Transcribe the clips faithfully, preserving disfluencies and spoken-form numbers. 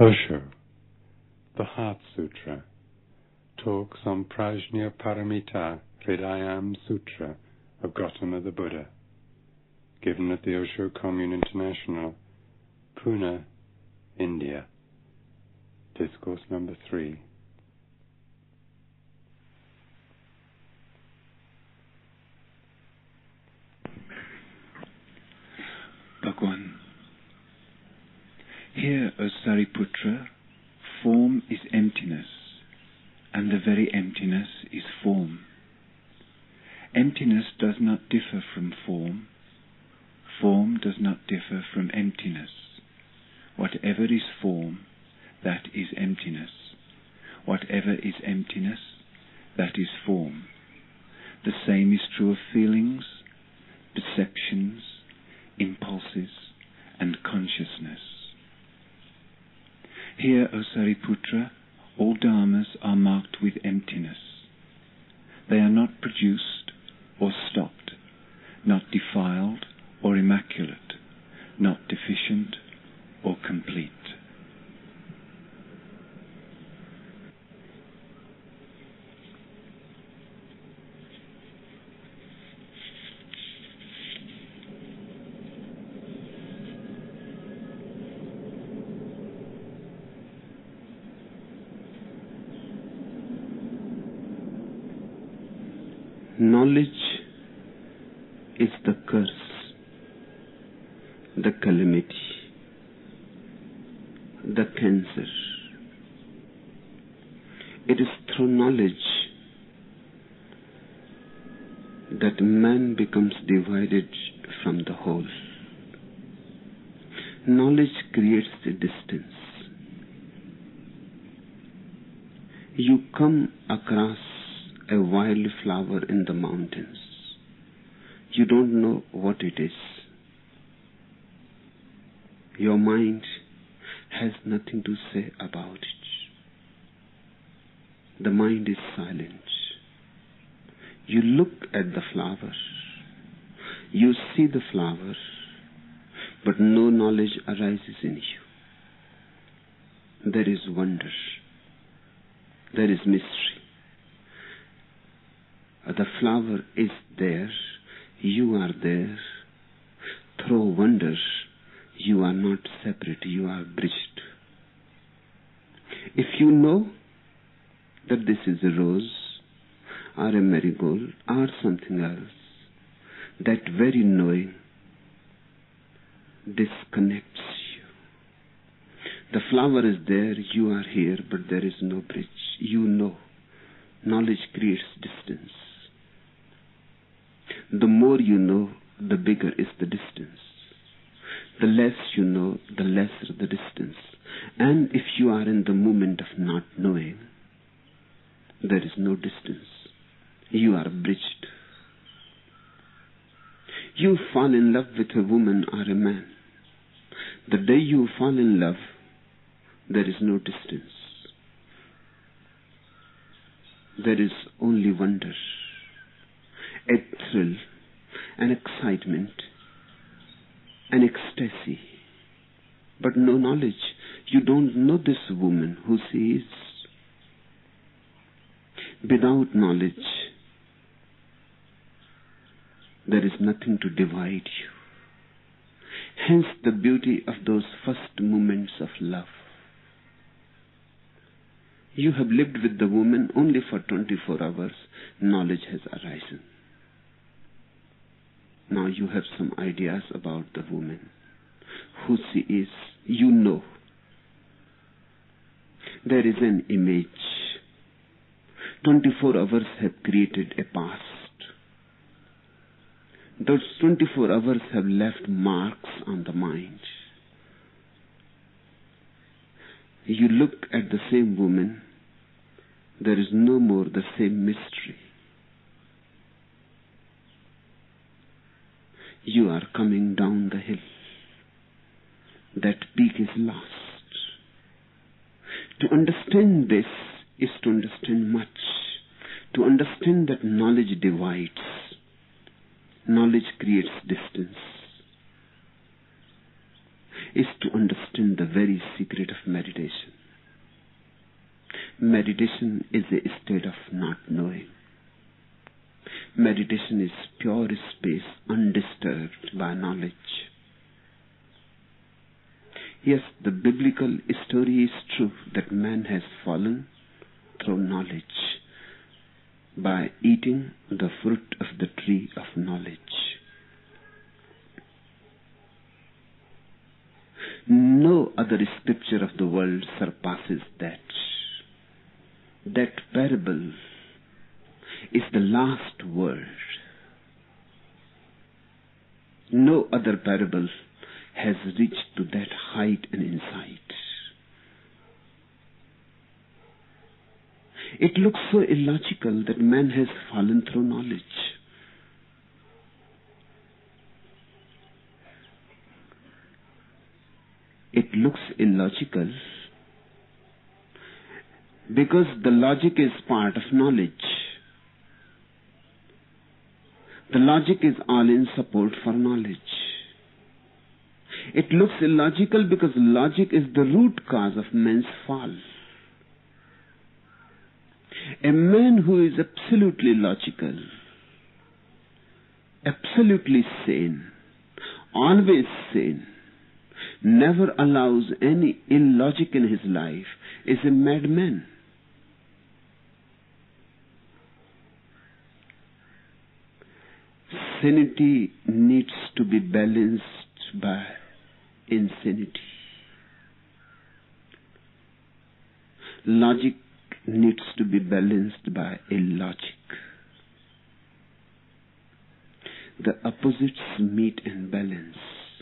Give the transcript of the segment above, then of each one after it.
Osho, the Heart Sutra, talks on Prajnaparamita Hridayam Sutra of Gautama the Buddha, given at the Osho Commune International, Pune, India. Discourse number three. Bhagwan. Here, O Sariputra, form is emptiness, and the very emptiness is form. Emptiness does not differ from form. Form does not differ from emptiness. Whatever is form, that is emptiness. Whatever is emptiness, that is form. The same is true of feelings, perceptions, impulses, and consciousness. Here, O Sariputra, all dharmas are marked with emptiness. They are not produced or stopped, not defiled or immaculate, not deficient or complete. Knowledge is the curse, the calamity, the cancer. It is through knowledge that man becomes divided from the whole. Knowledge creates the distance. You come across a wild flower in the mountains. You don't know what it is. Your mind has nothing to say about it. The mind is silent. You look at the flower. You see the flower, but no knowledge arises in you. There is wonder. There is mystery. The flower is there, you are there. Through wonder, you are not separate, you are bridged. If you know that this is a rose, or a marigold, or something else, that very knowing disconnects you. The flower is there, you are here, but there is no bridge. You know. Knowledge creates distance. The more you know, the bigger is the distance. The less you know, the lesser the distance. And if you are in the moment of not knowing, there is no distance. You are bridged. You fall in love with a woman or a man. The day you fall in love, there is no distance. There is only wonder, a thrill, an excitement, an ecstasy, but no knowledge. You don't know this woman who she is. Without knowledge, there is nothing to divide you. Hence the beauty of those first moments of love. You have lived with the woman only for twenty-four hours. Knowledge has arisen. Now you have some ideas about the woman, who she is. You know. There is an image. twenty-four hours have created a past. Those twenty-four hours have left marks on the mind. You look at the same woman, there is no more the same mystery. You are coming down the hill. That peak is lost. To understand this is to understand much. To understand that knowledge divides. Knowledge creates distance. is to understand the very secret of meditation. Meditation is a state of not knowing. Meditation is pure space, undisturbed by knowledge. Yes, the biblical story is true that man has fallen through knowledge by eating the fruit of the tree of knowledge. No other scripture of the world surpasses that. That parable is the last word. No other parable has reached to that height and insight. It looks so illogical that man has fallen through knowledge. It looks illogical because the logic is part of knowledge. The logic is all in support for knowledge. It looks illogical because logic is the root cause of man's fall. A man who is absolutely logical, absolutely sane, always sane, never allows any illogic in his life, is a madman. Sanity needs to be balanced by insanity. Logic needs to be balanced by illogic. The opposites meet and balance.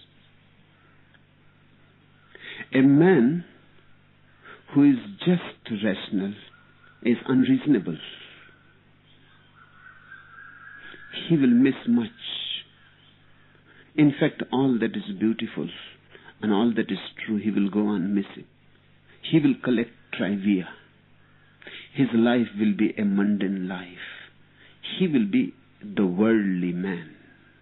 A man who is just rational is unreasonable. He will miss much. In fact, all that is beautiful and all that is true, he will go on missing. He will collect trivia. His life will be a mundane life. He will be the worldly man.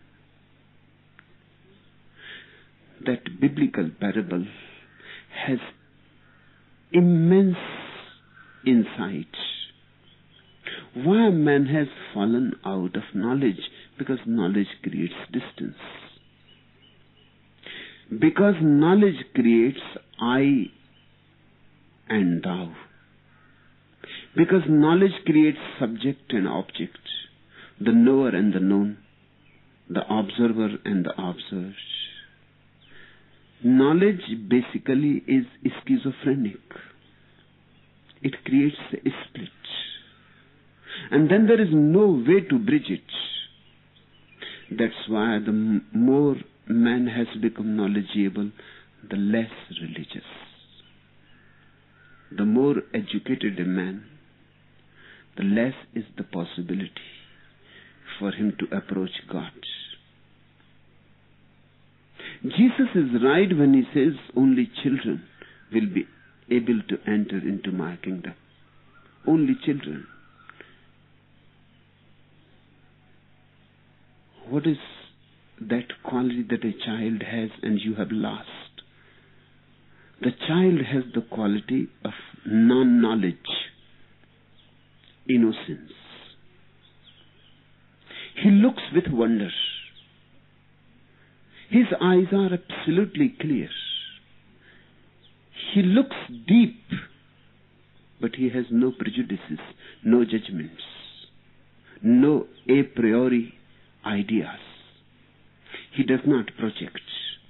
That biblical parable has immense insight. Why man has fallen out of knowledge? Because knowledge creates distance. Because knowledge creates I and thou. Because knowledge creates subject and object, the knower and the known, the observer and the observed. Knowledge basically is schizophrenic. It creates a split. And then there is no way to bridge it. That's why the m- more man has become knowledgeable, the less religious. The more educated a man, the less is the possibility for him to approach God. Jesus is right when he says only children will be able to enter into my kingdom. Only children. What is that quality that a child has and you have lost? The child has the quality of non-knowledge, innocence. He looks with wonder. His eyes are absolutely clear. He looks deep, but he has no prejudices, no judgments, no a priori ideas. He does not project.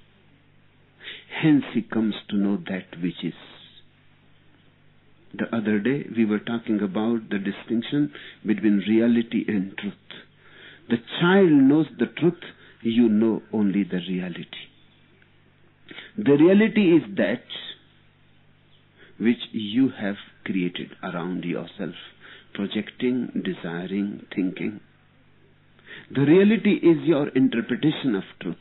Hence he comes to know that which is. The other day we were talking about the distinction between reality and truth. The child knows the truth, you know only the reality. The reality is that which you have created around yourself, projecting, desiring, thinking. The reality is your interpretation of truth.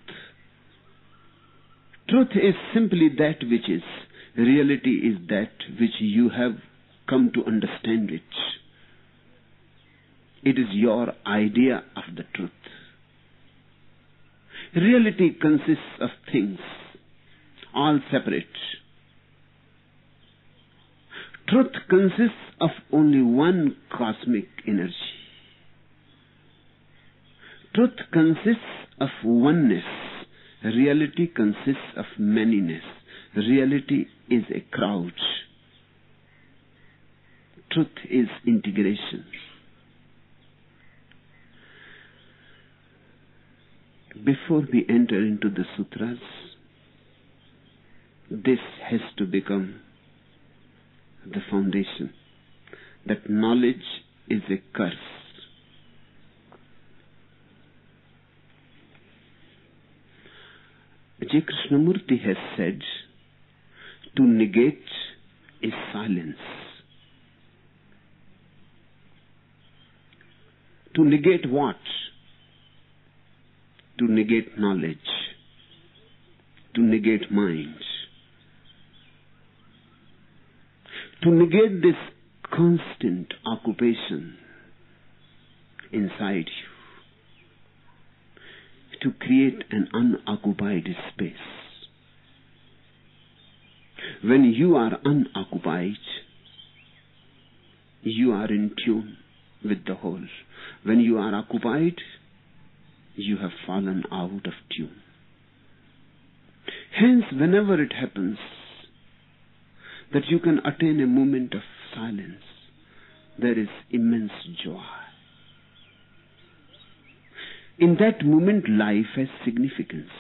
Truth is simply that which is. Reality is that which you have come to understand it. It is your idea of the truth. Reality consists of things. all separate. Truth consists of only one cosmic energy. Truth consists of oneness. Reality consists of manyness. Reality is a crowd. Truth is integration. Before we enter into the sutras, this has to become the foundation, that knowledge is a curse. J. Krishnamurti has said, to negate is silence. To negate what? To negate knowledge. To negate mind. To negate this constant occupation inside you. To create an unoccupied space. When you are unoccupied, you are in tune with the whole. When you are occupied, you have fallen out of tune. Hence, whenever it happens that you can attain a moment of silence, there is immense joy. In that moment, life has significance.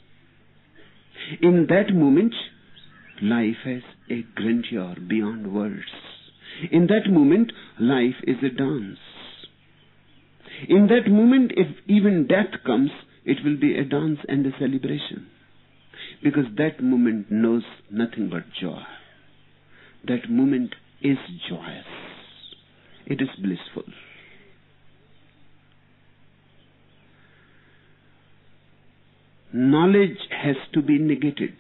In that moment, life has a grandeur beyond words. In that moment, life is a dance. In that moment, if even death comes, it will be a dance and a celebration. Because that moment knows nothing but joy. That moment is joyous. It is blissful. Knowledge has to be negated.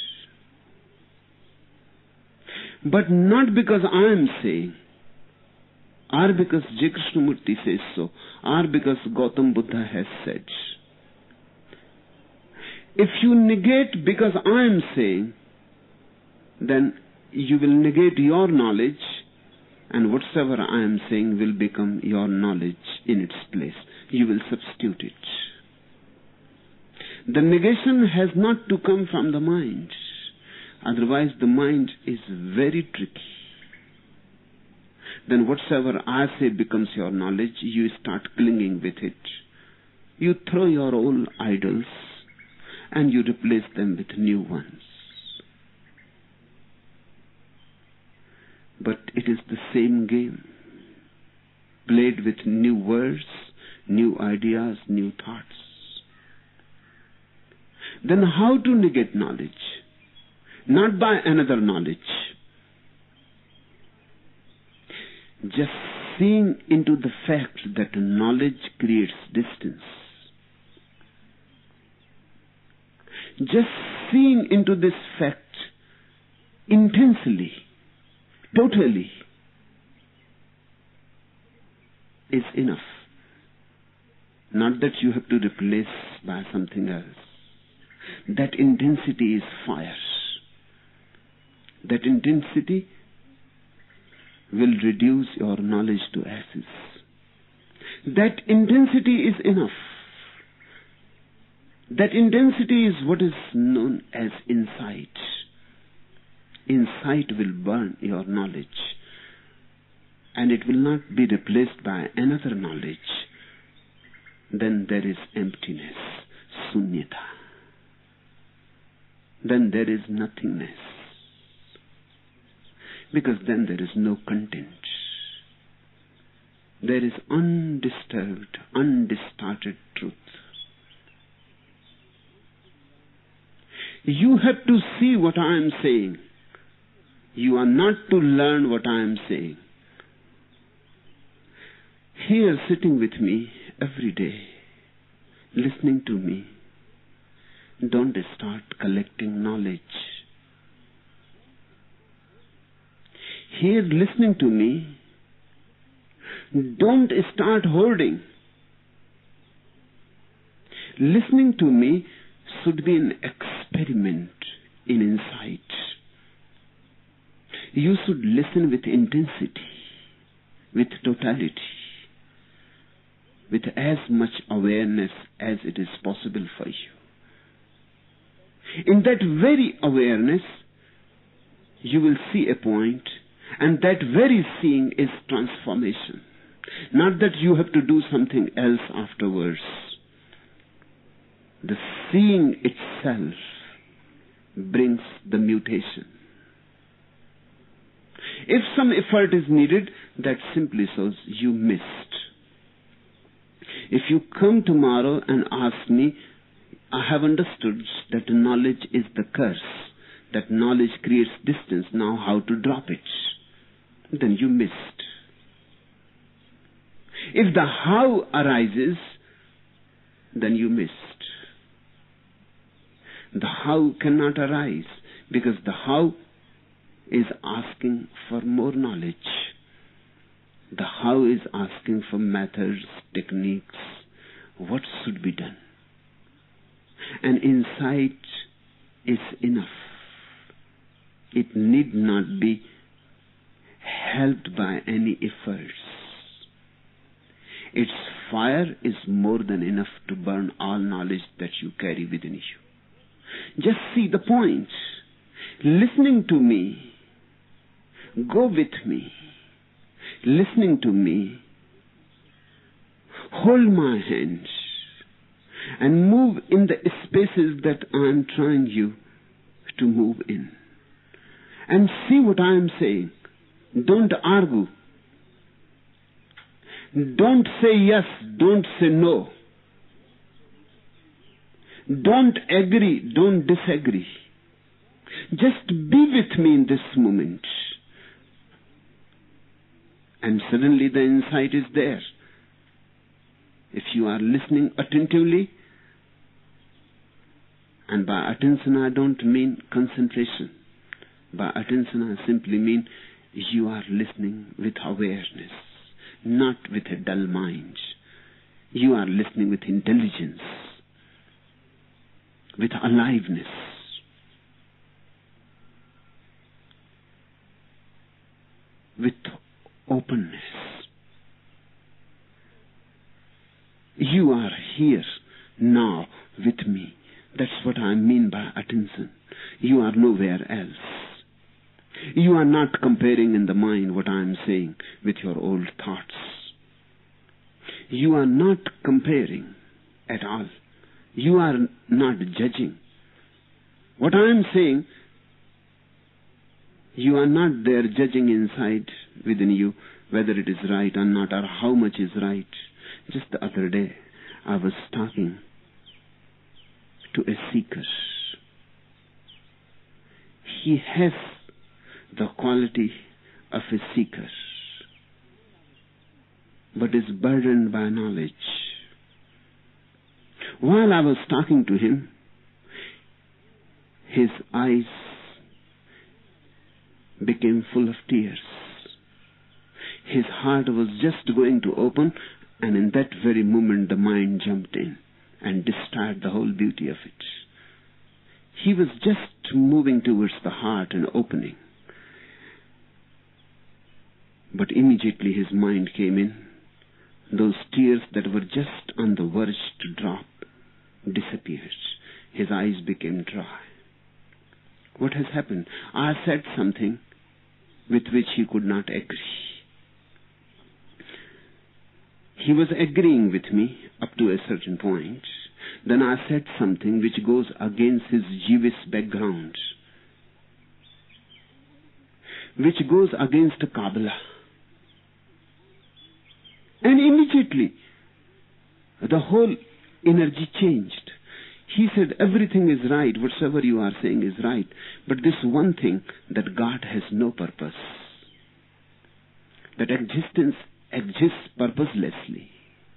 But not because I am saying, or because J. Krishnamurti says so, or because Gautam Buddha has said. If you negate because I am saying, then you will negate your knowledge, and whatsoever I am saying will become your knowledge in its place. You will substitute it. The negation has not to come from the mind. Otherwise the mind is very tricky. Then whatsoever I say becomes your knowledge, you start clinging with it. You throw your old idols and you replace them with new ones. But it is the same game, played with new words, new ideas, new thoughts. Then how to negate knowledge? Not by another knowledge. Just seeing into the fact that knowledge creates distance. Just seeing into this fact intensely, totally, is enough. Not that you have to replace by something else. That intensity is fire. That intensity will reduce your knowledge to ashes. That intensity is enough. That intensity is what is known as insight. Insight will burn your knowledge, and it will not be replaced by another knowledge. Then there is emptiness, sunyata. Then there is nothingness. Because then there is no content. There is undisturbed, undistorted truth. You have to see what I am saying. You are not to learn what I am saying. Here, sitting with me every day, listening to me, don't start collecting knowledge. Here, listening to me, don't start hoarding. Listening to me should be an experiment in insight. You should listen with intensity, with totality, with as much awareness as it is possible for you. In that very awareness, you will see a point, and that very seeing is transformation. Not that you have to do something else afterwards. The seeing itself brings the mutation. If some effort is needed, that simply shows you missed. If you come tomorrow and ask me, I have understood that knowledge is the curse, that knowledge creates distance, now how to drop it, then you missed. If the how arises, then you missed. The how cannot arise because the how is asking for more knowledge. The how is asking for methods, techniques, what should be done. And insight is enough. It need not be helped by any efforts. Its fire is more than enough to burn all knowledge that you carry within you. Just see the point. Listening to me, go with me. Listening to me, hold my hands and move in the spaces that I am trying you to move in. And see what I am saying. Don't argue. Don't say yes, don't say no. Don't agree, don't disagree. Just be with me in this moment. And suddenly the insight is there. If you are listening attentively, and by attention I don't mean concentration. By attention I simply mean you are listening with awareness, not with a dull mind. You are listening with intelligence, with aliveness. With openness. You are here now with me. That's what I mean by attention. You are nowhere else. You are not comparing in the mind what I am saying with your old thoughts. You are not comparing at all. You are not judging. What I am saying, you are not there judging inside within you whether it is right or not, or how much is right. Just the other day, I was talking to a seeker. He has the quality of a seeker, but is burdened by knowledge. While I was talking to him, his eyes became full of tears. His heart was just going to open, and in that very moment the mind jumped in and destroyed the whole beauty of it. He was just moving towards the heart and opening. But immediately his mind came in. Those tears that were just on the verge to drop disappeared. His eyes became dry. What has happened? I said something with which he could not agree. He was agreeing with me up to a certain point. Then I said something which goes against his Jewish background, which goes against Kabbalah. And immediately, the whole energy changed. He said, everything is right, whatsoever you are saying is right, but this one thing, that God has no purpose, that existence exists purposelessly.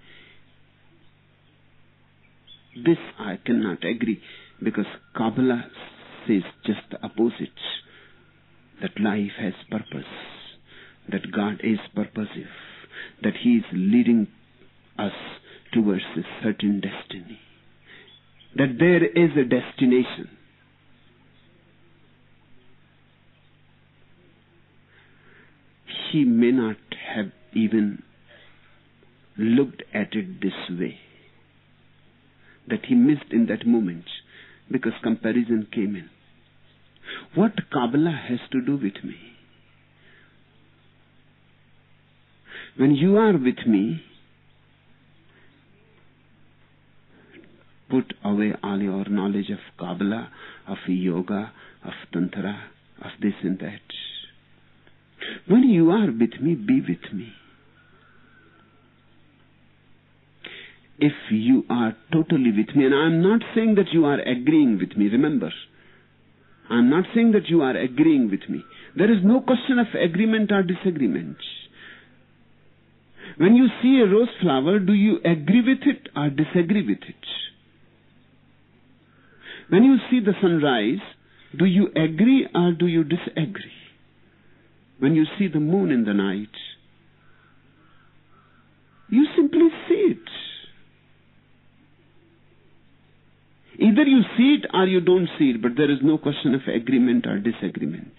This I cannot agree, because Kabbalah says just the opposite, that life has purpose, that God is purposive, that He is leading us towards a certain destiny, that there is a destination. he may not have even looked at it this way, that he missed in that moment because comparison came in. What Kabbalah has to do with me? When you are with me, put away all your knowledge of Kabbalah, of yoga, of Tantra, of this and that. When you are with me, be with me. If you are totally with me, and I am not saying that you are agreeing with me, remember, I am not saying that you are agreeing with me. There is no question of agreement or disagreement. When you see a rose flower, do you agree with it or disagree with it? When you see the sunrise, do you agree or do you disagree? When you see the moon in the night, you simply see it. Either you see it or you don't see it, but there is no question of agreement or disagreement.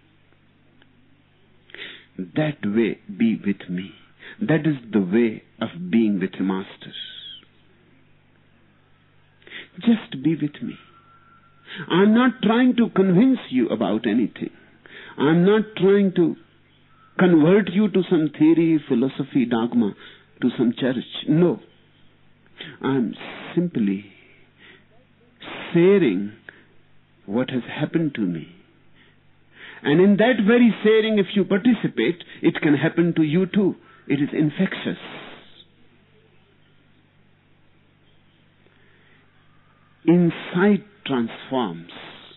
That way, be with me. That is the way of being with a master. Just be with me. I'm not trying to convince you about anything. I'm not trying to convert you to some theory, philosophy, dogma, to some church. No. I'm simply sharing what has happened to me. And in that very sharing, if you participate, it can happen to you too. It is infectious. Insight transforms.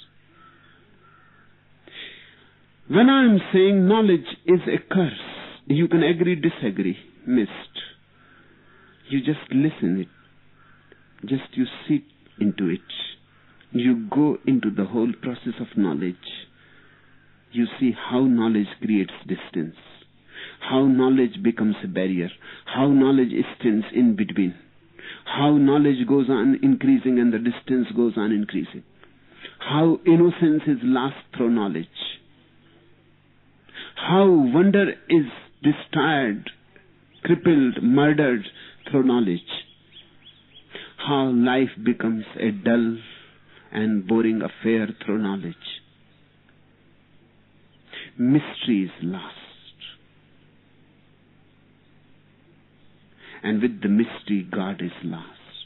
When I am saying knowledge is a curse, you can agree, disagree, missed. You just listen it. Just you sit into it. You go into the whole process of knowledge. You see how knowledge creates distance, how knowledge becomes a barrier, how knowledge stands in between, how knowledge goes on increasing and the distance goes on increasing, how innocence is lost through knowledge, how wonder is destroyed, crippled, murdered through knowledge, how life becomes a dull and boring affair through knowledge. Mystery is lost. And with the mystery, God is lost.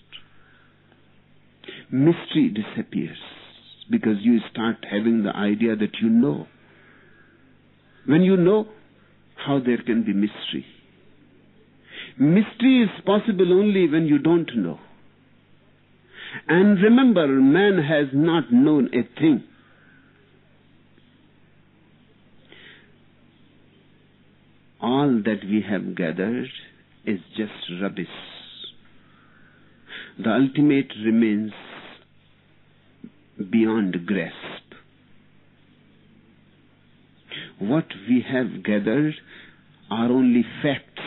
Mystery disappears because you start having the idea that you know. When you know, how there can be mystery? Mystery is possible only when you don't know. And remember, man has not known a thing. All that we have gathered is just rubbish. The ultimate remains beyond grasp. What we have gathered are only facts.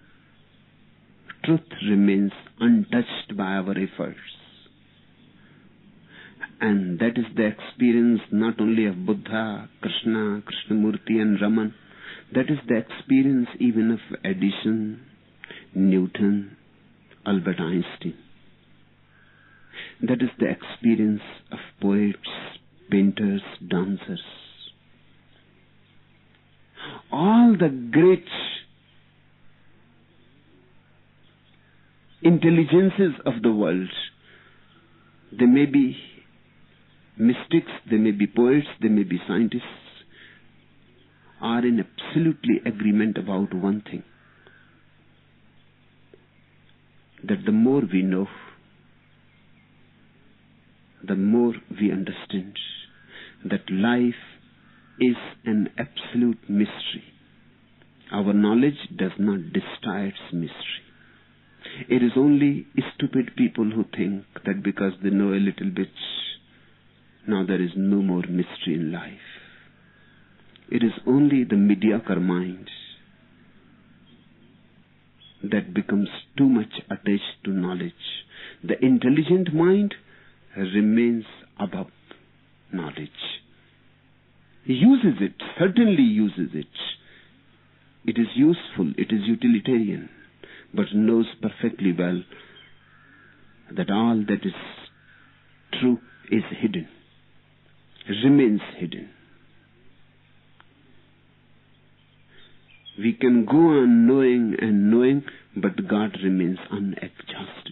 Truth remains untouched by our efforts. And that is the experience not only of Buddha, Krishna, Krishnamurti and Raman. That is the experience even of Edison, Newton, Albert Einstein. That is the experience of poets, painters, dancers. All the great intelligences of the world, they may be mystics, they may be poets, they may be scientists, are in absolutely agreement about one thing. That the more we know, the more we understand that life is an absolute mystery. Our knowledge does not destroy its mystery. It is only stupid people who think that because they know a little bit, now there is no more mystery in life. It is only the mediocre mind that becomes too much attached to knowledge. The intelligent mind remains above knowledge. He uses it, certainly uses it, It is useful, it is utilitarian, but knows perfectly well that all that is true is hidden, remains hidden. We can go on knowing and knowing, but God remains unexhausted.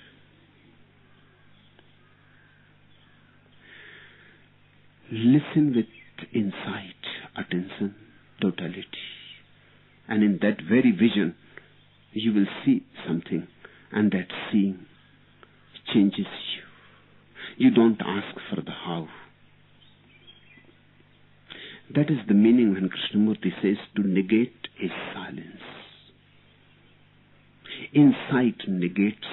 Listen with insight, attention, totality. And in that very vision, you will see something, and that seeing changes you. You don't ask for the how. That is the meaning when Krishnamurti says to negate is silence. Insight negates.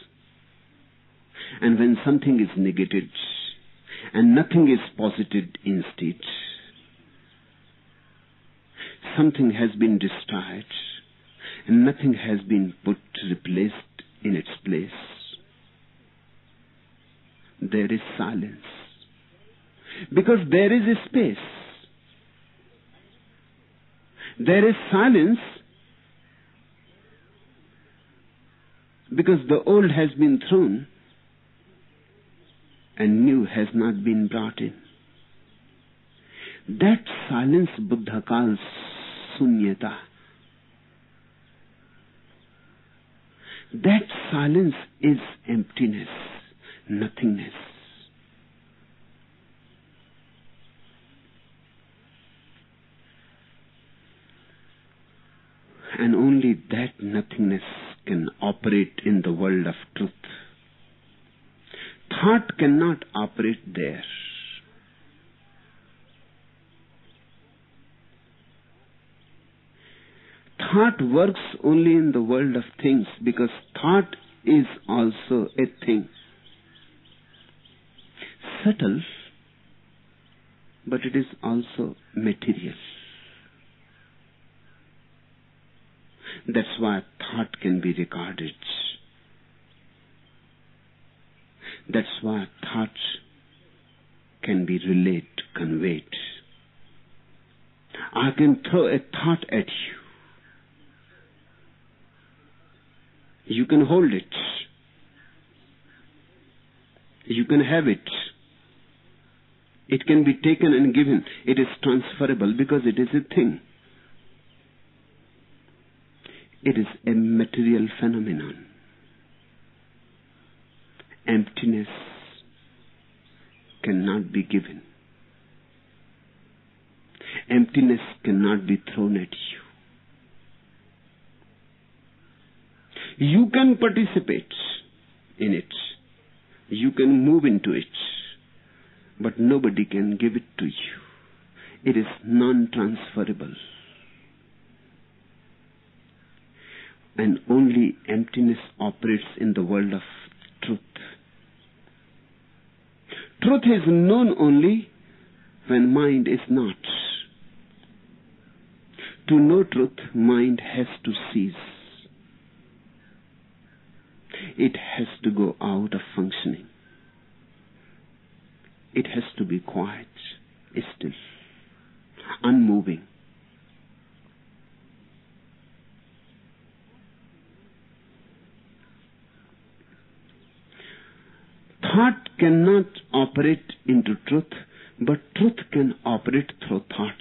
And when something is negated and nothing is posited instead, something has been destroyed and nothing has been put, replaced in its place, there is silence. Because there is a space. There is silence because the old has been thrown and new has not been brought in. That silence Buddha calls sunyata. That silence is emptiness, nothingness. And only that nothingness can operate in the world of truth. Thought cannot operate there. Thought works only in the world of things because thought is also a thing. Subtle, but it is also material. That's why thought can be recorded. That's why thought can be relayed, conveyed. I can throw a thought at you. You can hold it. You can have it. It can be taken and given. It is transferable because it is a thing. It is a material phenomenon. Emptiness cannot be given. Emptiness cannot be thrown at you. You can participate in it. You can move into it. But nobody can give it to you. It is non-transferable. And only emptiness operates in the world of truth. Truth is known only when mind is not. To know truth, mind has to cease. It has to go out of functioning. It has to be quiet, still, unmoving. Thought cannot operate into truth, but truth can operate through thoughts.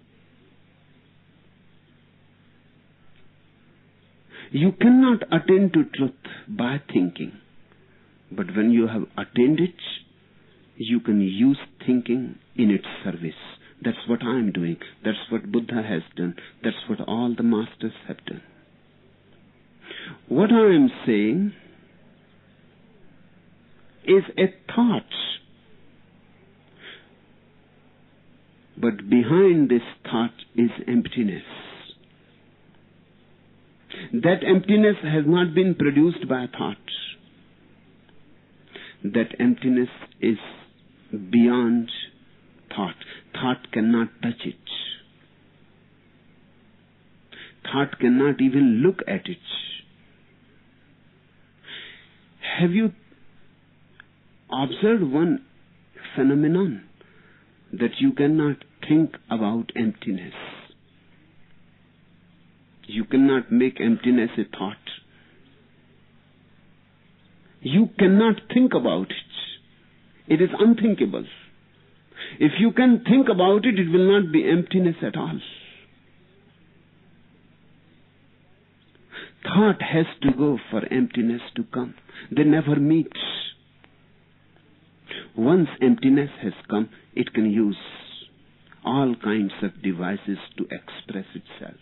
You cannot attain to truth by thinking, but when you have attained it, you can use thinking in its service. That's what I am doing. That's what Buddha has done. That's what all the masters have done. What I am saying is a thought. But behind this thought is emptiness. That emptiness has not been produced by thought. That emptiness is beyond thought. Thought cannot touch it. Thought cannot even look at it. Have you observed one phenomenon? That you cannot think about emptiness. You cannot make emptiness a thought. You cannot think about it. It is unthinkable. If you can think about it, it will not be emptiness at all. Thought has to go for emptiness to come. They never meet. Once emptiness has come, it can use all kinds of devices to express itself.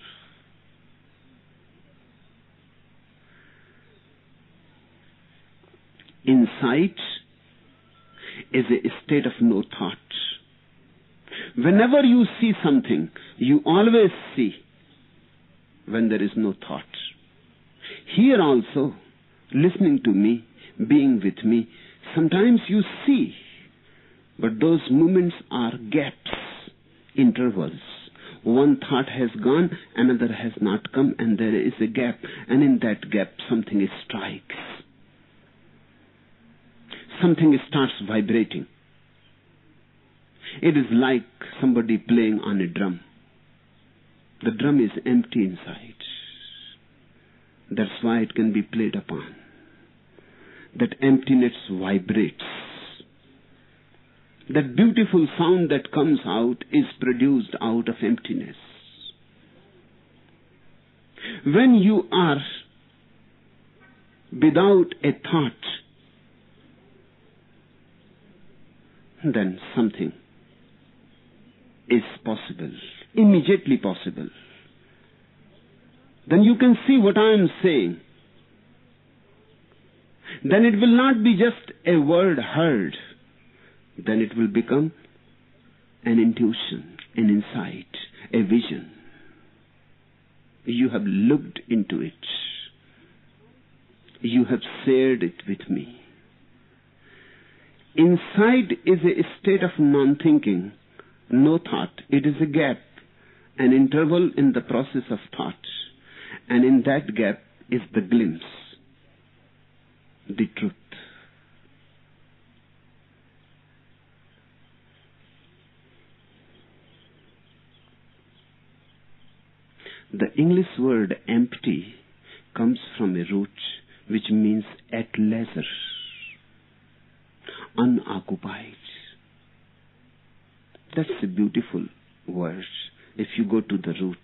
Insight is a state of no thought. Whenever you see something, you always see when there is no thought. Here also, listening to me, being with me, sometimes you see, but those moments are gaps, intervals. One thought has gone, another has not come, and there is a gap, and in that gap something strikes. Something starts vibrating. It is like somebody playing on a drum. The drum is empty inside. That's why it can be played upon. That emptiness vibrates. That beautiful sound that comes out is produced out of emptiness. When you are without a thought, then something is possible, immediately possible. Then you can see what I am saying. Then it will not be just a word heard. Then it will become an intuition, an insight, a vision. You have looked into it. You have shared it with me. Insight is a state of non-thinking, no thought. It is a gap, an interval in the process of thought. And in that gap is the glimpse, the truth. The English word empty comes from a root which means at leisure, unoccupied. That's a beautiful word. If you go to the root,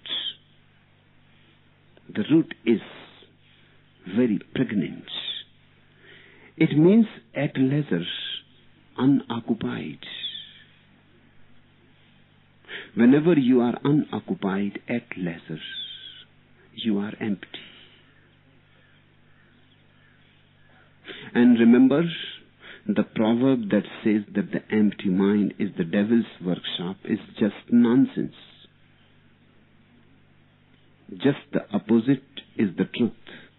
the root is very pregnant. It means at leisure, unoccupied. Whenever you are unoccupied, at leisure, you are empty. And remember the proverb that says that the empty mind is the devil's workshop is just nonsense. Just the opposite is the truth.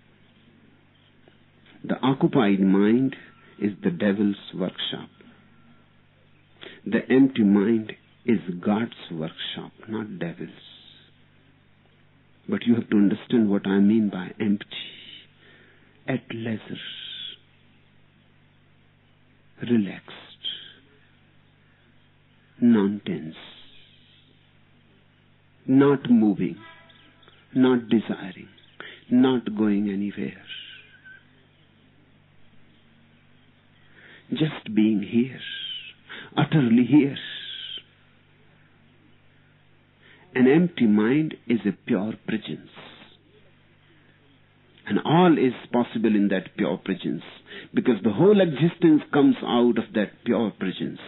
The occupied mind is the devil's workshop. The empty mind is God's workshop, not devil's. But you have to understand what I mean by empty. At leisure. Relaxed. Non-tense. Not moving. Not desiring. Not going anywhere. Just being here. Utterly here. An empty mind is a pure presence. And all is possible in that pure presence. Because the whole existence comes out of that pure presence.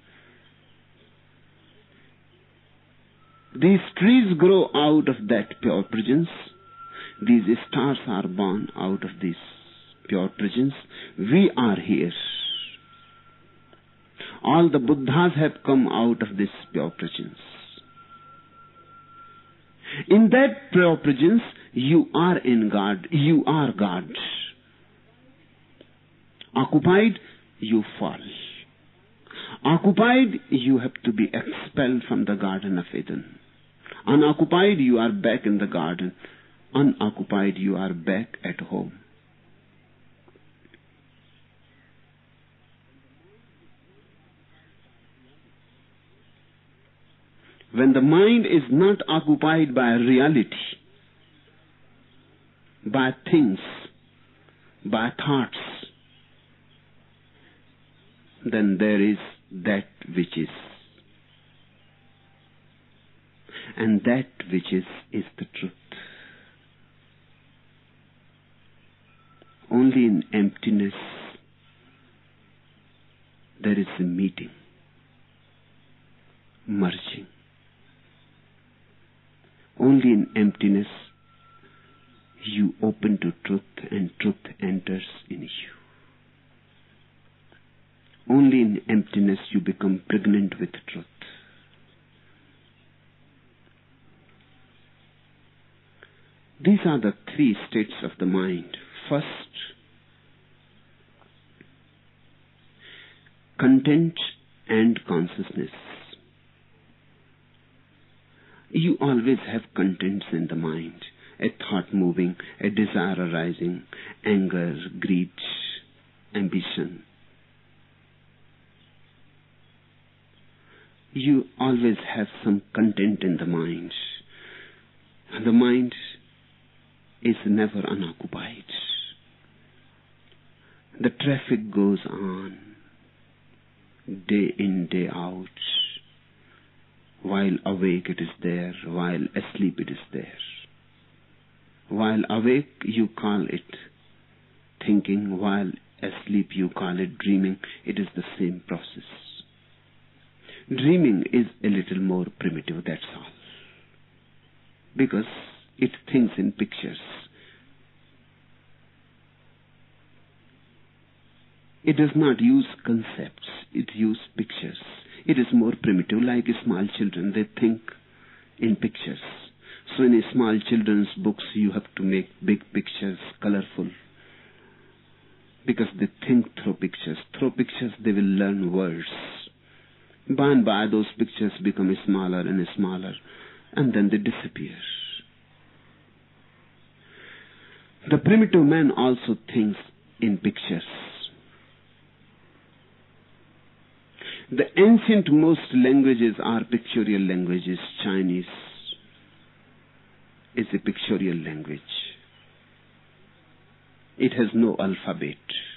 These trees grow out of that pure presence. These stars are born out of this pure presence. We are here. All the Buddhas have come out of this pure presence. In that pure presence, you are in God. You are God. Occupied, you fall. Occupied, you have to be expelled from the Garden of Eden. Unoccupied, you are back in the garden. Unoccupied, you are back at home. When the mind is not occupied by reality, by things, by thoughts, then there is that which is. And that which is, is the truth. Only in emptiness there is a meeting, merging. Only in emptiness you open to truth and truth enters in you. Only in emptiness you become pregnant with truth. These are the three states of the mind. First, content and consciousness. You always have contents in the mind. A thought moving, a desire arising, anger, greed, ambition. You always have some content in the mind. And the mind is never unoccupied. The traffic goes on, day in, day out. While awake it is there, while asleep it is there. While awake you call it thinking, while asleep you call it dreaming. It is the same process. Dreaming is a little more primitive, that's all. Because it thinks in pictures. It does not use concepts, it uses pictures. It is more primitive, like small children, they think in pictures. So in a small children's books you have to make big pictures, colorful. Because they think through pictures. Through pictures they will learn words. By and by those pictures become smaller and smaller, and then they disappear. The primitive man also thinks in pictures. The ancient most languages are pictorial languages. Chinese is a pictorial language. It has no alphabet.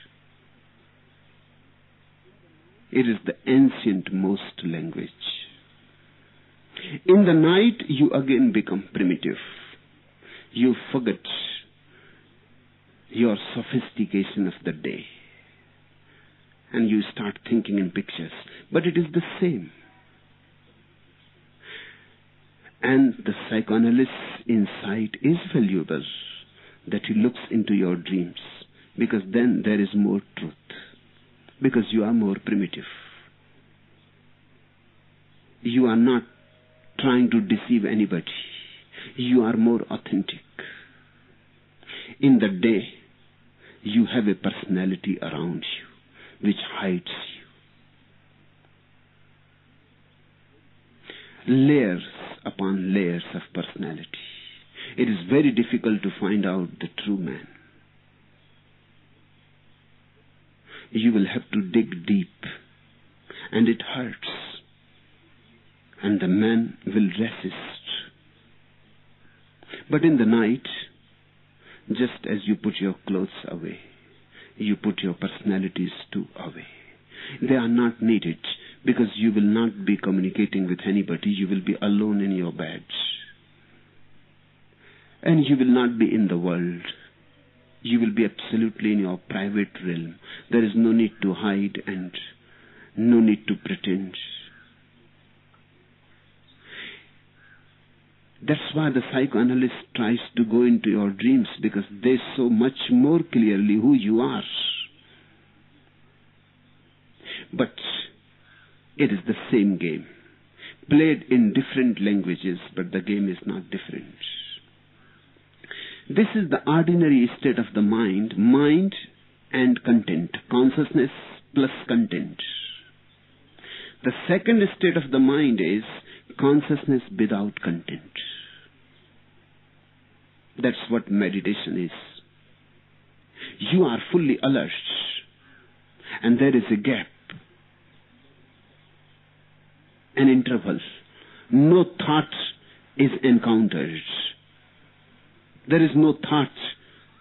It is the ancient most language. In the night you again become primitive. You forget your sophistication of the day. And you start thinking in pictures. But it is the same. And the psychoanalyst's insight is valuable, that he looks into your dreams, because then there is more truth, because you are more primitive. You are not trying to deceive anybody. You are more authentic. In the day, you have a personality around you, which hides you. Layers upon layers of personality. It is very difficult to find out the true man. You will have to dig deep, and it hurts, and the man will resist. But in the night, just as you put your clothes away, you put your personalities too away. They are not needed, because you will not be communicating with anybody. You will be alone in your bed. And you will not be in the world. You will be absolutely in your private realm. There is no need to hide and no need to pretend. That's why the psychoanalyst tries to go into your dreams, because they show much more clearly who you are. But it is the same game, played in different languages, but the game is not different. This is the ordinary state of the mind, mind and content, consciousness plus content. The second state of the mind is consciousness without content. That's what meditation is. You are fully alert, and there is a gap, an interval. No thought is encountered. There is no thought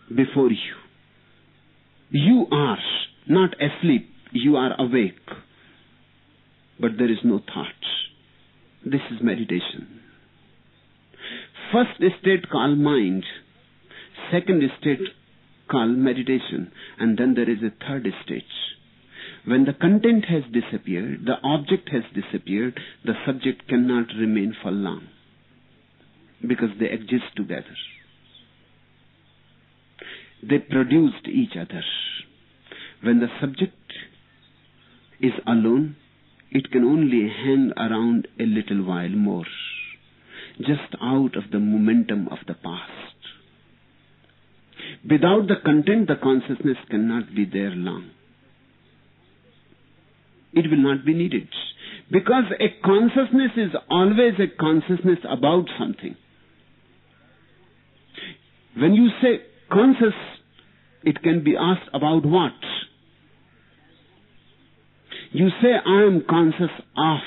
before you. You are not asleep, you are awake. But there is no thought. This is meditation. First state called mind, second state called meditation, and then there is a third stage. When the content has disappeared, the object has disappeared, the subject cannot remain for long, because they exist together. They produced each other. When the subject is alone, it can only hang around a little while more, just out of the momentum of the past. Without the content, the consciousness cannot be there long. It will not be needed. Because a consciousness is always a consciousness about something. When you say conscious, it can be asked about what? You say, I am conscious of.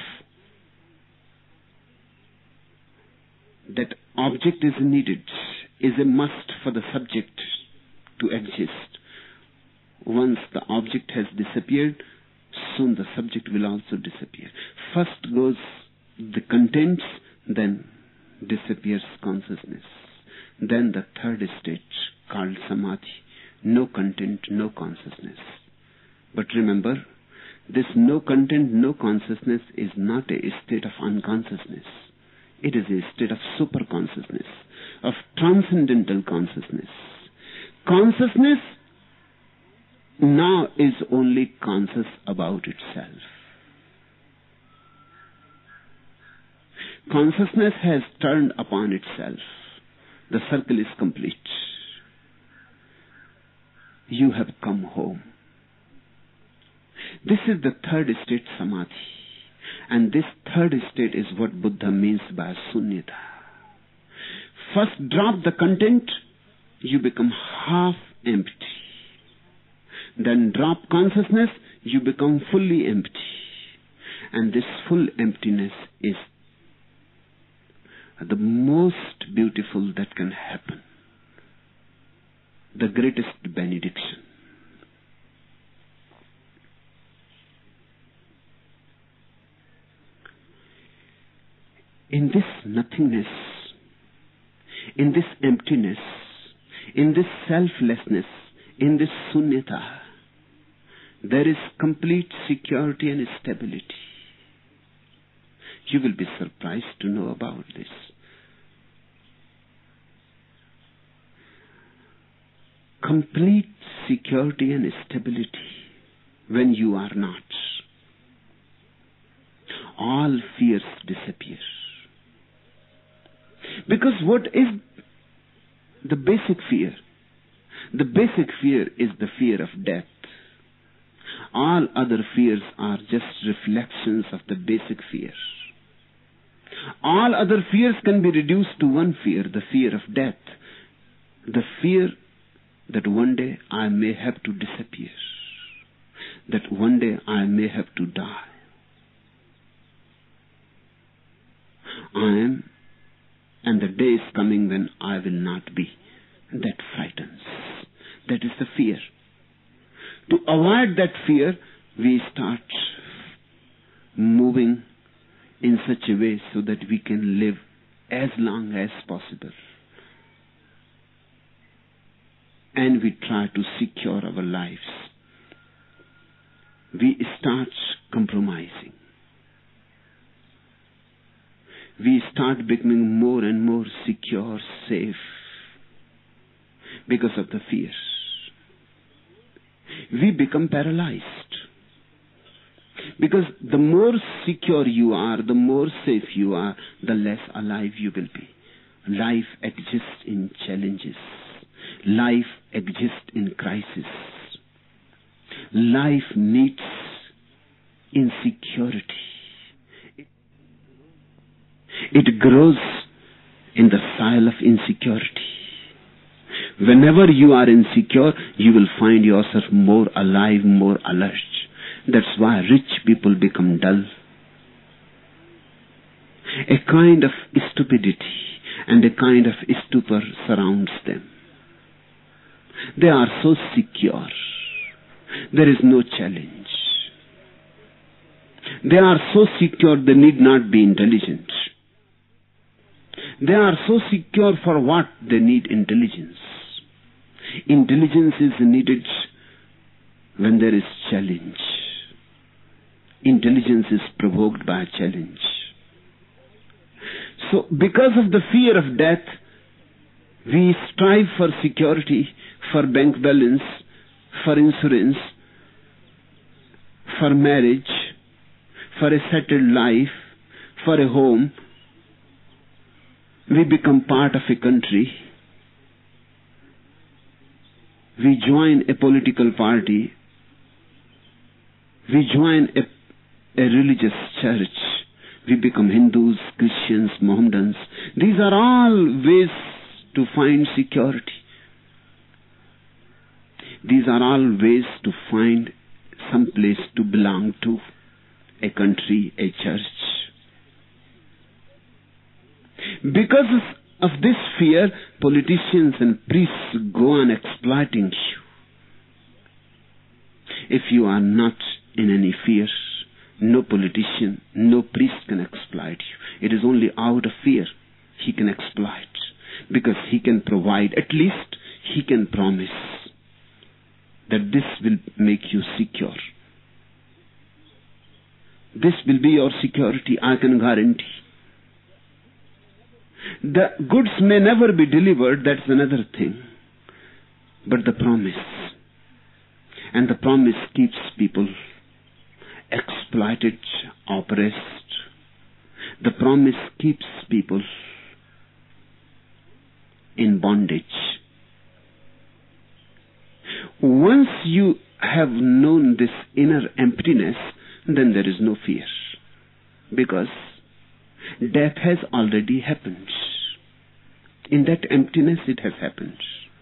That object is needed, is a must for the subject to exist. Once the object has disappeared, soon the subject will also disappear. First goes the contents, then disappears consciousness. Then the third stage called samadhi. No content, no consciousness. But remember, this no content, no consciousness is not a state of unconsciousness. It is a state of super consciousness, of transcendental consciousness. Consciousness now is only conscious about itself. Consciousness has turned upon itself. The circle is complete. You have come home. This is the third state, samadhi. And this third state is what Buddha means by sunyata. First drop the content, you become half empty. Then drop consciousness, you become fully empty. And this full emptiness is the most beautiful that can happen. The greatest benediction. In this nothingness, in this emptiness, in this selflessness, in this sunyata, there is complete security and stability. You will be surprised to know about this. Complete security and stability when you are not. All fears disappear. Because what is the basic fear? The basic fear is the fear of death. All other fears are just reflections of the basic fear. All other fears can be reduced to one fear, the fear of death. The fear that one day I may have to disappear. That one day I may have to die. I am, and the day is coming when I will not be. That frightens. That is the fear. To avoid that fear, we start moving in such a way so that we can live as long as possible. And we try to secure our lives. We start compromising. We start becoming more and more secure, safe, because of the fears. We become paralyzed. Because the more secure you are, the more safe you are, the less alive you will be. Life exists in challenges. Life exists in crisis. Life needs insecurity. It grows in the soil of insecurity. Whenever you are insecure, you will find yourself more alive, more alert. That's why rich people become dull. A kind of stupidity and a kind of stupor surrounds them. They are so secure. There is no challenge. They are so secure they need not be intelligent. They are so secure for what they need intelligence. Intelligence is needed when there is challenge. Intelligence is provoked by a challenge. So because of the fear of death, we strive for security, for bank balance, for insurance, for marriage, for a settled life, for a home. We become part of a country. We join a political party. We join a, a religious church. We become Hindus, Christians, Mohammedans. These are all ways to find security. These are all ways to find some place to belong to, a country, a church. Because of this fear, politicians and priests go on exploiting you. If you are not in any fear, no politician, no priest can exploit you. It is only out of fear he can exploit. Because he can provide, at least he can promise that this will make you secure. This will be your security, I can guarantee. The goods may never be delivered, that's another thing. But the promise, and the promise keeps people exploited, oppressed. The promise keeps people in bondage. Once you have known this inner emptiness, then there is no fear. Because death has already happened. In that emptiness it has happened.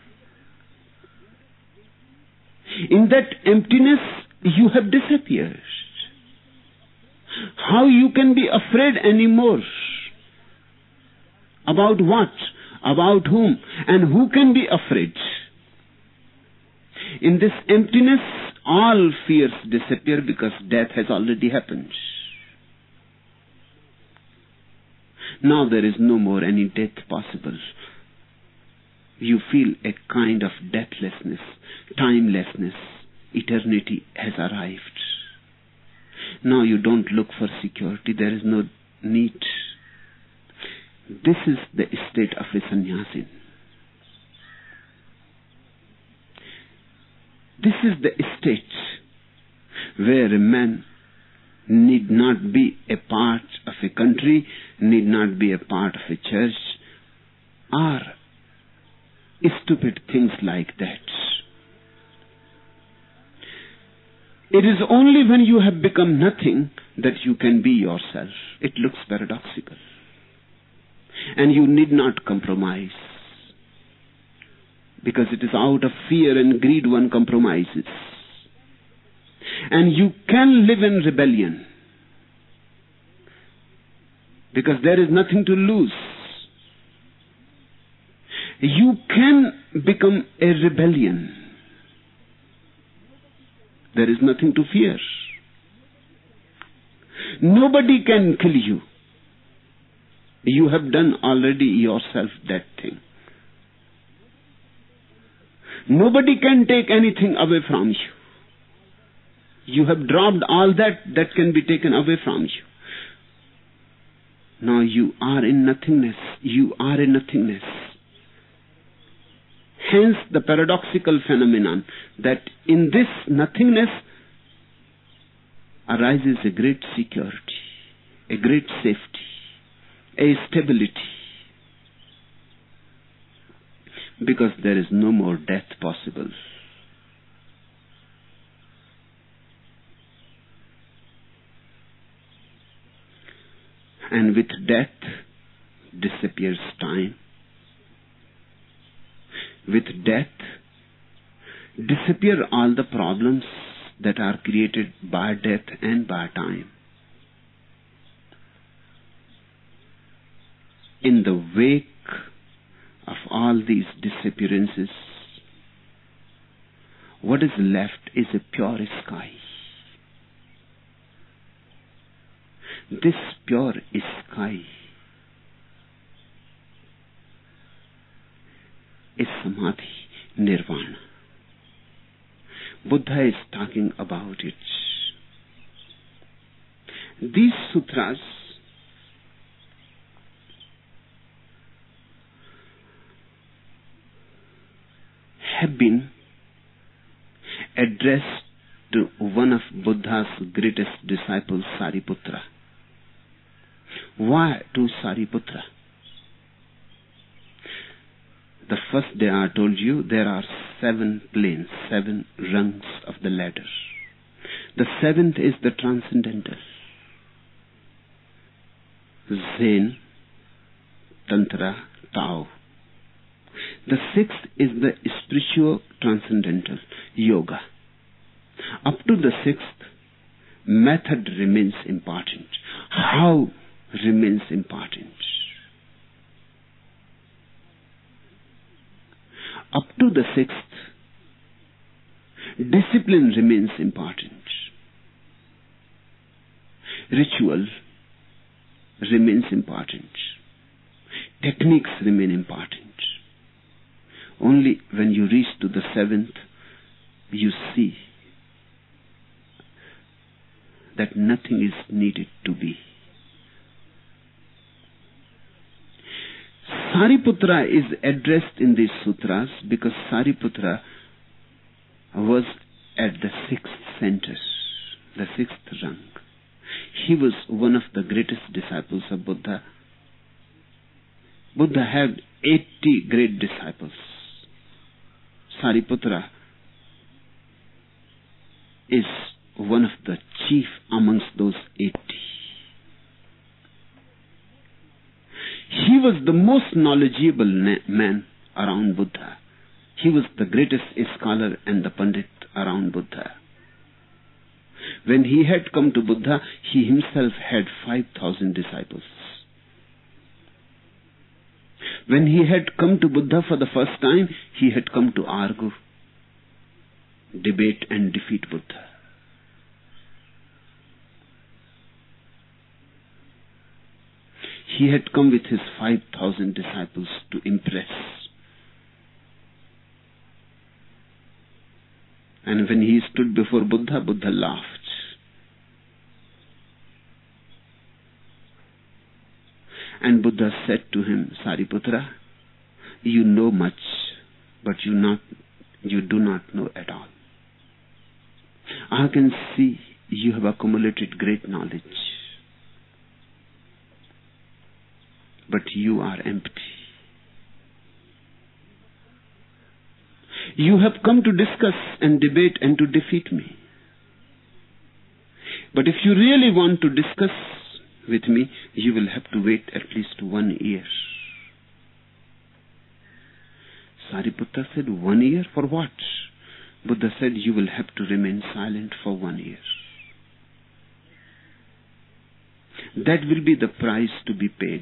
In that emptiness you have disappeared. How you can be afraid anymore? About what? About whom? And who can be afraid? In this emptiness, all fears disappear because death has already happened. Now there is no more any death possible. You feel a kind of deathlessness, timelessness. Eternity has arrived. Now you don't look for security. There is no need. This is the state of a sannyasin. This is the state where a man need not be a part of a country, need not be a part of a church, or stupid things like that. It is only when you have become nothing that you can be yourself. It looks paradoxical. And you need not compromise. Because it is out of fear and greed one compromises. And you can live in rebellion. Because there is nothing to lose. You can become a rebellion. There is nothing to fear. Nobody can kill you. You have done already yourself that thing. Nobody can take anything away from you. You have dropped all that that can be taken away from you. Now you are in nothingness. You are in nothingness. Hence the paradoxical phenomenon that in this nothingness arises a great security, a great safety, a stability. Because there is no more death possible. And with death disappears time. With death disappear all the problems that are created by death and by time. In the wake of all these disappearances, What is left is a pure sky. This pure sky is samadhi, nirvana. Buddha is talking about it. These sutras have been addressed to one of Buddha's greatest disciples, Sariputra. Why to Sariputra? The first day I told you there are seven planes, seven rungs of the ladder. The seventh is the transcendental. Zen, Tantra, Tao. The sixth is the spiritual transcendental, Yoga. Up to the sixth, method remains important. How remains important. Up to the sixth, discipline remains important. Ritual remains important. Techniques remain important. Only when you reach to the seventh, you see that nothing is needed to be. Sariputra is addressed in these sutras because Sariputra was at the sixth center, the sixth rung. He was one of the greatest disciples of Buddha. Buddha had eighty great disciples. Sariputra is one of the chief amongst those eighty. He was the most knowledgeable man around Buddha. He was the greatest scholar and the Pandit around Buddha. When he had come to Buddha, he himself had five thousand disciples. When he had come to Buddha for the first time, he had come to argue, debate and defeat Buddha. He had come with his five thousand disciples to impress. And when he stood before Buddha, Buddha laughed. And Buddha said to him, Sariputra, you know much, but you not you do not know at all. I can see you have accumulated great knowledge, but you are empty. You have come to discuss and debate and to defeat me. But if you really want to discuss with me, you will have to wait at least one year. Sariputra said, one year for what? Buddha said, you will have to remain silent for one year. That will be the price to be paid.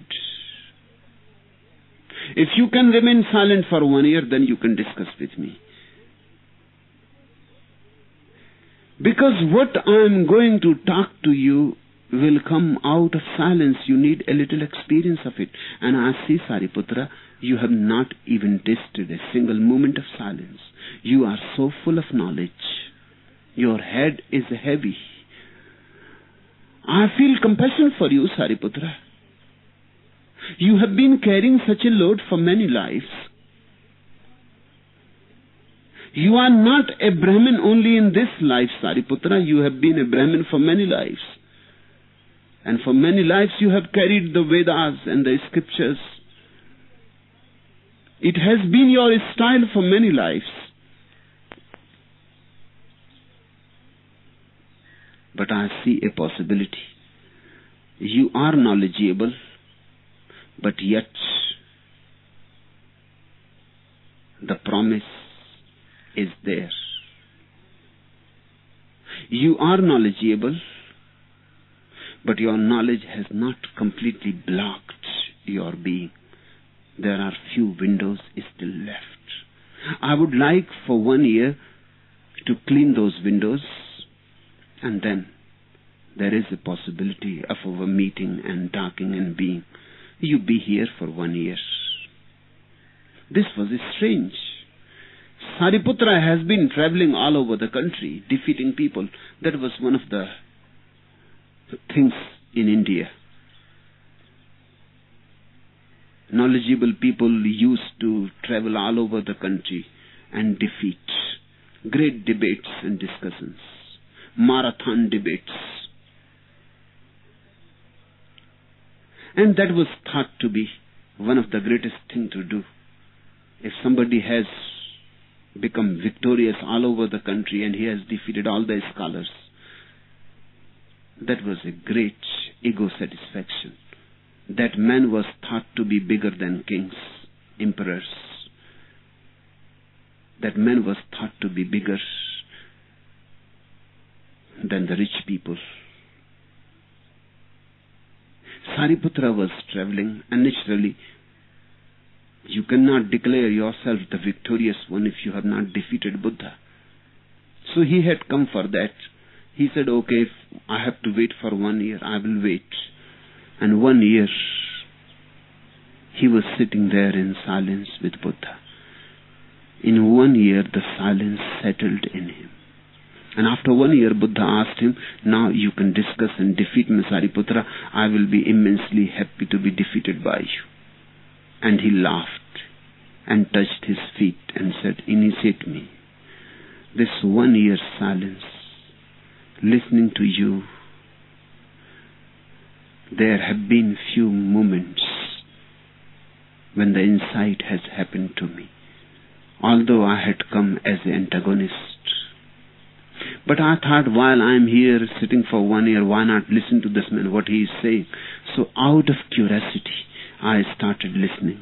If you can remain silent for one year, then you can discuss with me. Because what I am going to talk to you will come out of silence. You need a little experience of it. And I see, Sariputra, you have not even tasted a single moment of silence. You are so full of knowledge. Your head is heavy. I feel compassion for you, Sariputra. You have been carrying such a load for many lives. You are not a Brahmin only in this life, Sariputra. You have been a Brahmin for many lives. And for many lives you have carried the Vedas and the scriptures. It has been your style for many lives. But I see a possibility. You are knowledgeable, but yet the promise is there. You are knowledgeable, but your knowledge has not completely blocked your being. There are few windows still left. I would like for one year to clean those windows, and then there is a possibility of our meeting and talking and being. You be here for one year. This was strange. Sariputra has been traveling all over the country, defeating people. That was one of the things in India. Knowledgeable people used to travel all over the country and defeat. Great debates and discussions. Marathon debates. And that was thought to be one of the greatest things to do. If somebody has become victorious all over the country and he has defeated all the scholars, that was a great ego satisfaction. That man was thought to be bigger than kings, emperors. That man was thought to be bigger than the rich people. Sariputra was traveling, and naturally, you cannot declare yourself the victorious one if you have not defeated Buddha. So he had come for that. He said, okay, if I have to wait for one year, I will wait. And one year, he was sitting there in silence with Buddha. In one year, the silence settled in him. And after one year, Buddha asked him, now you can discuss and defeat me, Sariputra. I will be immensely happy to be defeated by you. And he laughed and touched his feet and said, initiate me. This one year silence, listening to you, there have been few moments when the insight has happened to me. Although I had come as an antagonist. But I thought, while I am here sitting for one year, why not listen to this man, what he is saying? So out of curiosity, I started listening.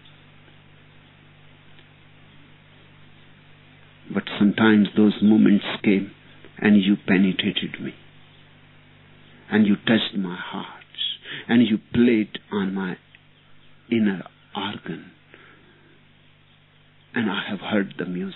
But sometimes those moments came and you penetrated me. And you touched my heart. And you played on my inner organ. And I have heard the music.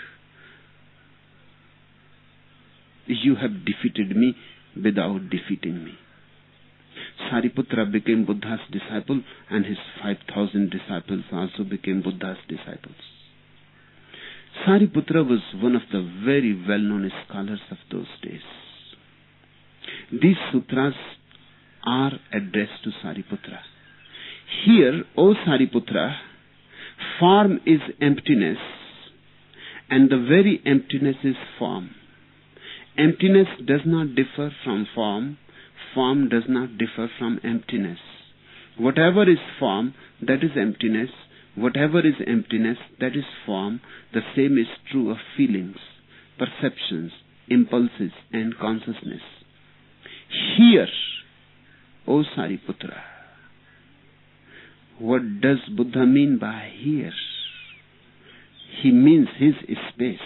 You have defeated me without defeating me. Sariputra became Buddha's disciple, and his five thousand disciples also became Buddha's disciples. Sariputra was one of the very well-known scholars of those days. These sutras are addressed to Sariputra. Here, O Sariputra, form is emptiness, and the very emptiness is form. Emptiness does not differ from form. Form does not differ from emptiness. Whatever is form, that is emptiness. Whatever is emptiness, that is form. The same is true of feelings, perceptions, impulses, and consciousness. Here, O Sariputra, what does Buddha mean by here? He means his space.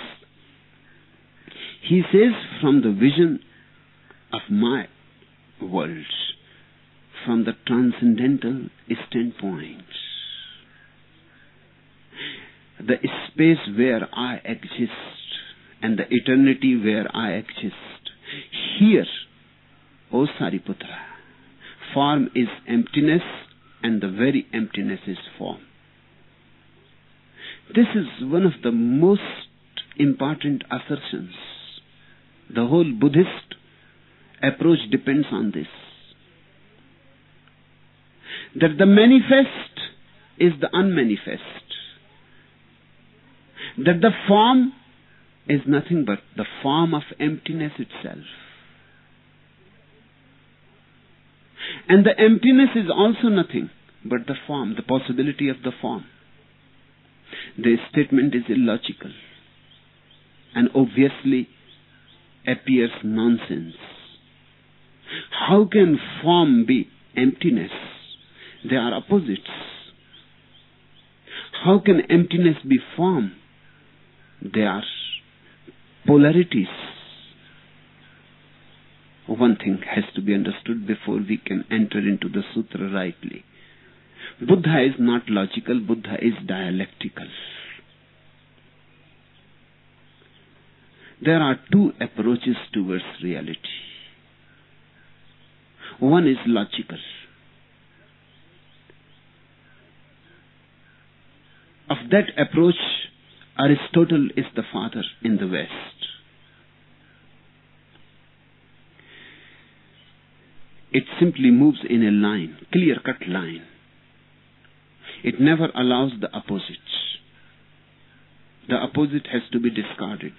He says, from the vision of my world, from the transcendental standpoint, the space where I exist and the eternity where I exist, here, O Sariputra, form is emptiness and the very emptiness is form. This is one of the most important assertions. The whole Buddhist approach depends on this. That the manifest is the unmanifest. That the form is nothing but the form of emptiness itself. And the emptiness is also nothing but the form, the possibility of the form. The statement is illogical and obviously appears nonsense. How can form be emptiness? They are opposites. How can emptiness be form? They are polarities. One thing has to be understood before we can enter into the sutra rightly. Buddha is not logical, Buddha is dialectical. there are two approaches towards reality. One is logical. Of that approach, Aristotle is the father in the West. It simply moves in a line, clear-cut line. It never allows the opposite. The opposite has to be discarded.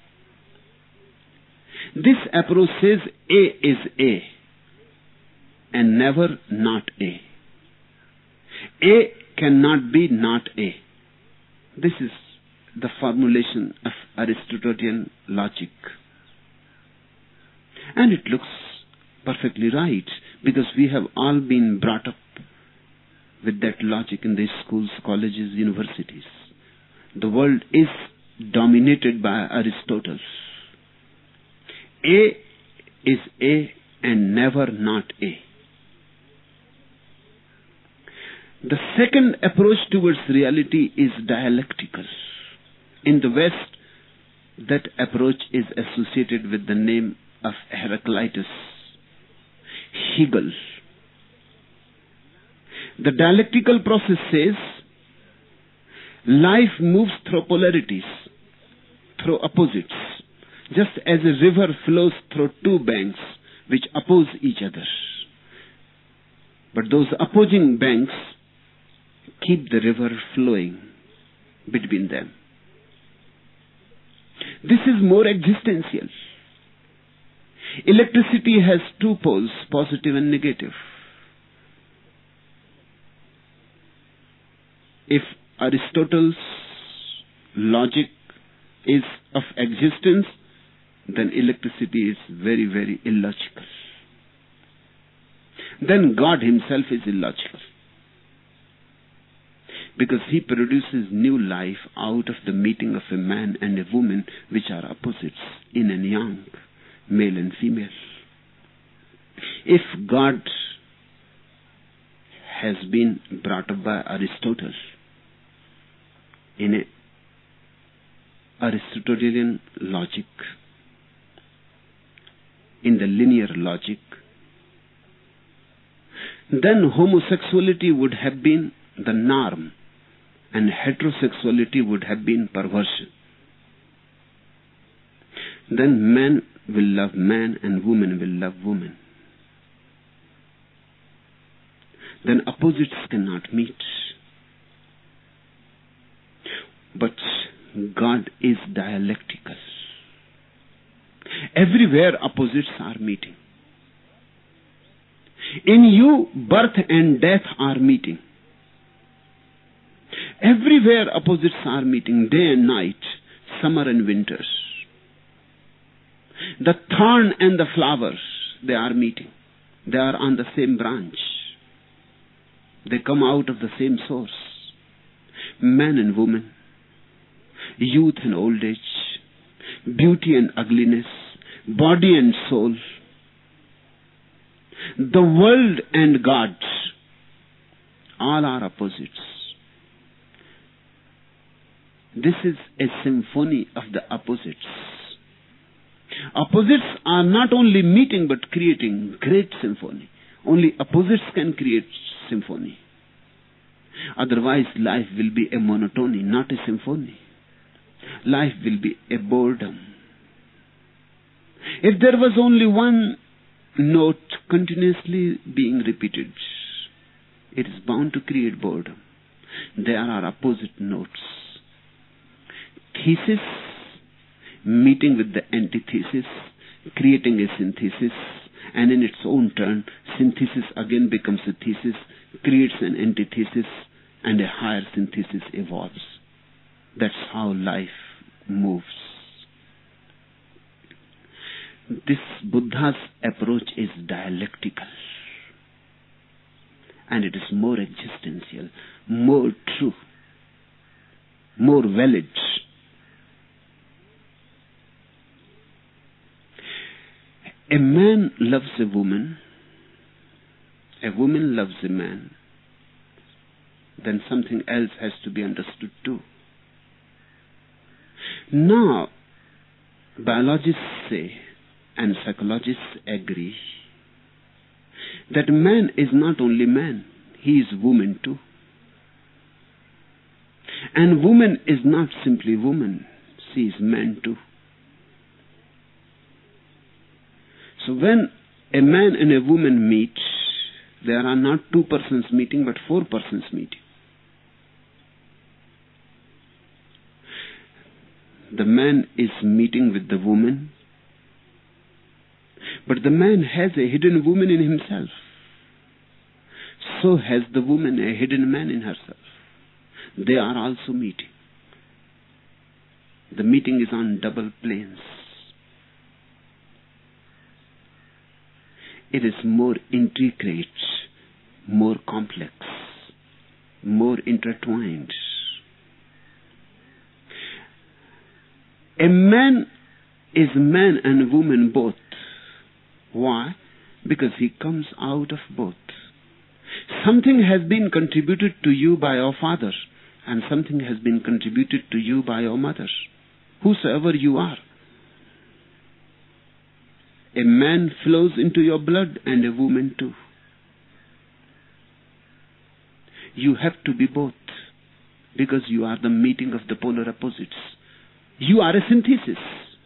This approach says A is A and never not A. A cannot be not A. This is the formulation of Aristotelian logic. And it looks perfectly right, because we have all been brought up with that logic in these schools, colleges, universities. The world is dominated by Aristotle. A is A and never not A. The second approach towards reality is dialectical. In the West, that approach is associated with the name of Heraclitus, Hegel. The dialectical process says life moves through polarities, through opposites, just as a river flows through two banks which oppose each other. But those opposing banks keep the river flowing between them. This is more existential. Electricity has two poles, positive and negative. If Aristotle's logic is of existence, then electricity is very, very illogical. Then God himself is illogical, because he produces new life out of the meeting of a man and a woman, which are opposites, yin and yang, male and female. If God has been brought up by Aristotle in a Aristotelian logic, in the linear logic, then homosexuality would have been the norm and heterosexuality would have been perversion. Then man will love man and woman will love woman. Then opposites cannot meet. But God is dialectical. Everywhere opposites are meeting. In you, birth and death are meeting. Everywhere opposites are meeting, day and night, summer and winters. The thorn and the flowers, they are meeting. They are on the same branch. They come out of the same source. Man and woman, youth and old age, beauty and ugliness, body and soul, the world and God, all are opposites. This is a symphony of the opposites. Opposites are not only meeting but creating great symphony. Only opposites can create symphony. Otherwise life will be a monotony, not a symphony. Life will be a boredom. If there was only one note continuously being repeated, it is bound to create boredom. There are opposite notes. Thesis meeting with the antithesis, creating a synthesis, and in its own turn, synthesis again becomes a thesis, creates an antithesis, and a higher synthesis evolves. That's how life moves. This Buddha's approach is dialectical, and it is more existential, more true, more valid. A man loves a woman, a woman loves a man, then something else has to be understood too. Now, biologists say, and psychologists agree, that man is not only man, he is woman too. And woman is not simply woman, she is man too. So when a man and a woman meet, there are not two persons meeting, but four persons meeting. The man is meeting with the woman, but the man has a hidden woman in himself. So has the woman a hidden man in herself. They are also meeting. The meeting is on double planes. It is more intricate, more complex, more intertwined. A man is man and woman both. Why? Because he comes out of both. Something has been contributed to you by your father, and something has been contributed to you by your mother, whosoever you are. A man flows into your blood and a woman too. You have to be both, because you are the meeting of the polar opposites. You are a synthesis.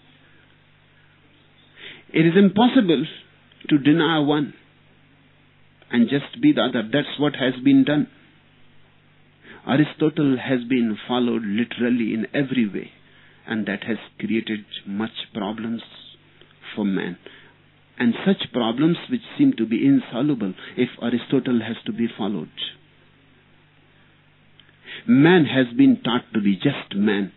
It is impossible to deny one and just be the other. That's what has been done. Aristotle has been followed literally in every way, and that has created much problems for man. And such problems which seem to be insoluble if Aristotle has to be followed. Man has been taught to be just man.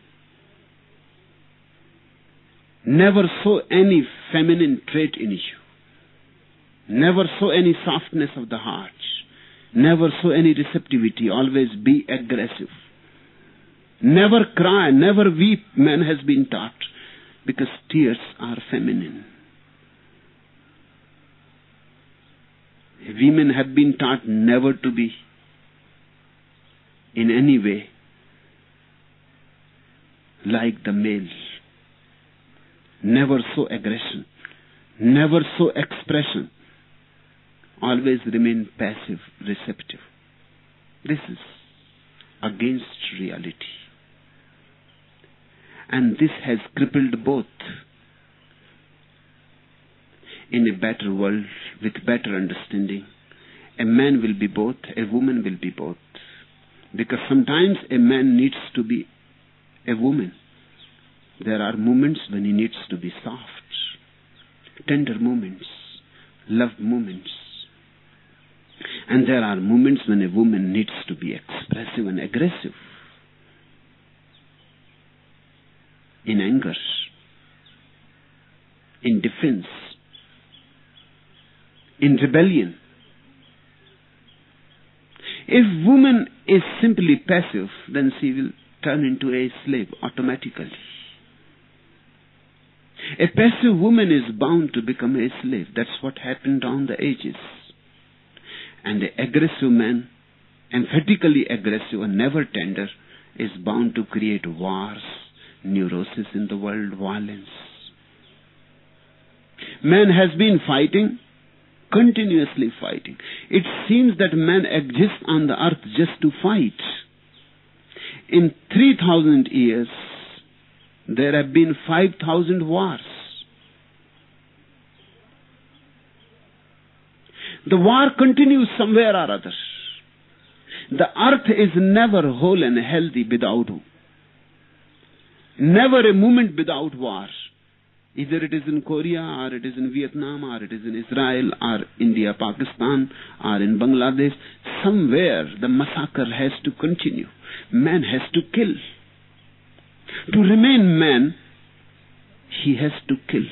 Never saw any feminine trait in you. Never saw any softness of the heart. Never saw any receptivity. Always be aggressive. Never cry, never weep, man has been taught, because tears are feminine. Women have been taught never to be in any way like the male. Never show aggression, never show expression, always remain passive, receptive. This is against reality. And this has crippled both. In a better world, with better understanding, a man will be both, a woman will be both. Because sometimes a man needs to be a woman. There are moments when he needs to be soft, tender moments, love moments. And there are moments when a woman needs to be expressive and aggressive. In anger, in defense, in rebellion. If woman is simply passive, then she will turn into a slave automatically. A passive woman is bound to become a slave. That's what happened down the ages. And the aggressive man, emphatically aggressive and never tender, is bound to create wars, neurosis in the world, violence. Man has been fighting, continuously fighting. It seems that man exists on the earth just to fight. In three thousand years, there have been five thousand wars. The war continues somewhere or other. The earth is never whole and healthy without, never a moment without war. Either it is in Korea, or it is in Vietnam, or it is in Israel, or India, Pakistan, or in Bangladesh. Somewhere the massacre has to continue. Man has to kill. To remain man, he has to kill.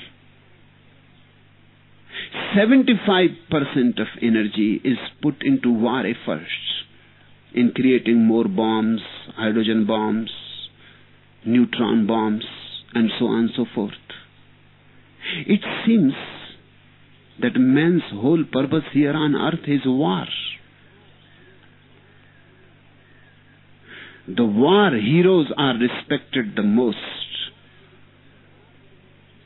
seventy-five percent of energy is put into war efforts, in creating more bombs, hydrogen bombs, neutron bombs, and so on and so forth. It seems that man's whole purpose here on earth is war. The war heroes are respected the most.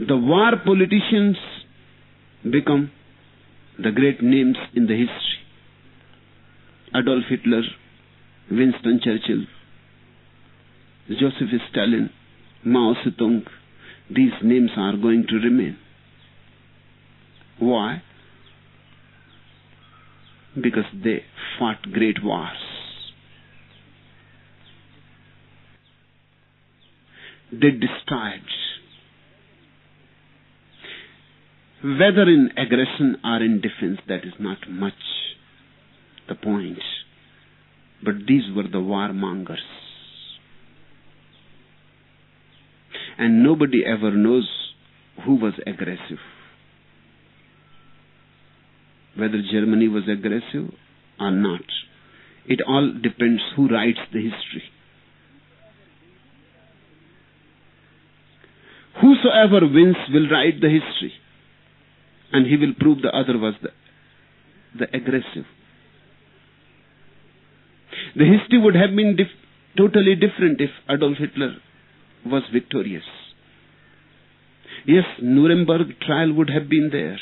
The war politicians become the great names in the history. Adolf Hitler, Winston Churchill, Joseph Stalin, Mao Zedong, these names are going to remain. Why? Because they fought great wars. They destroyed. Whether in aggression or in defense, that is not much the point. But these were the warmongers. And nobody ever knows who was aggressive. Whether Germany was aggressive or not. It all depends who writes the history. Whosoever wins will write the history. And he will prove the other was the, the aggressive. The history would have been dif- totally different if Adolf Hitler was victorious. Yes, Nuremberg trial would have been there.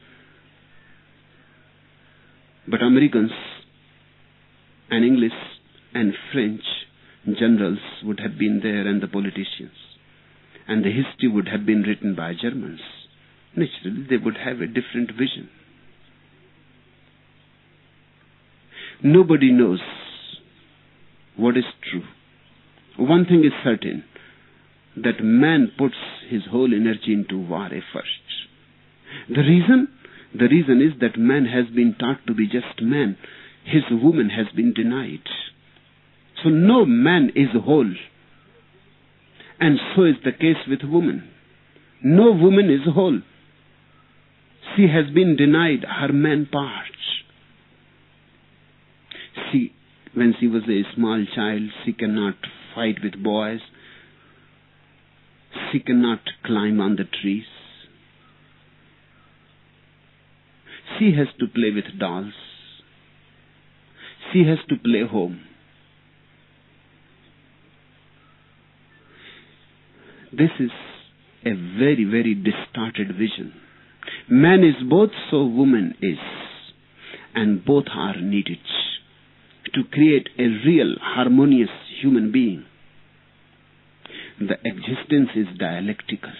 But Americans and English and French generals would have been there, and the politicians. And the history would have been written by Germans. Naturally, they would have a different vision. Nobody knows what is true. One thing is certain, that man puts his whole energy into war first. The reason? The reason is that man has been taught to be just man. His woman has been denied. So no man is whole. And so is the case with woman. No woman is whole. She has been denied her man parts. She, when she was a small child, she cannot fight with boys. She cannot climb on the trees. She has to play with dolls. She has to play home. This is a very, very distorted vision. Man is both, so woman is. And both are needed to create a real, harmonious human being. The existence is dialectical.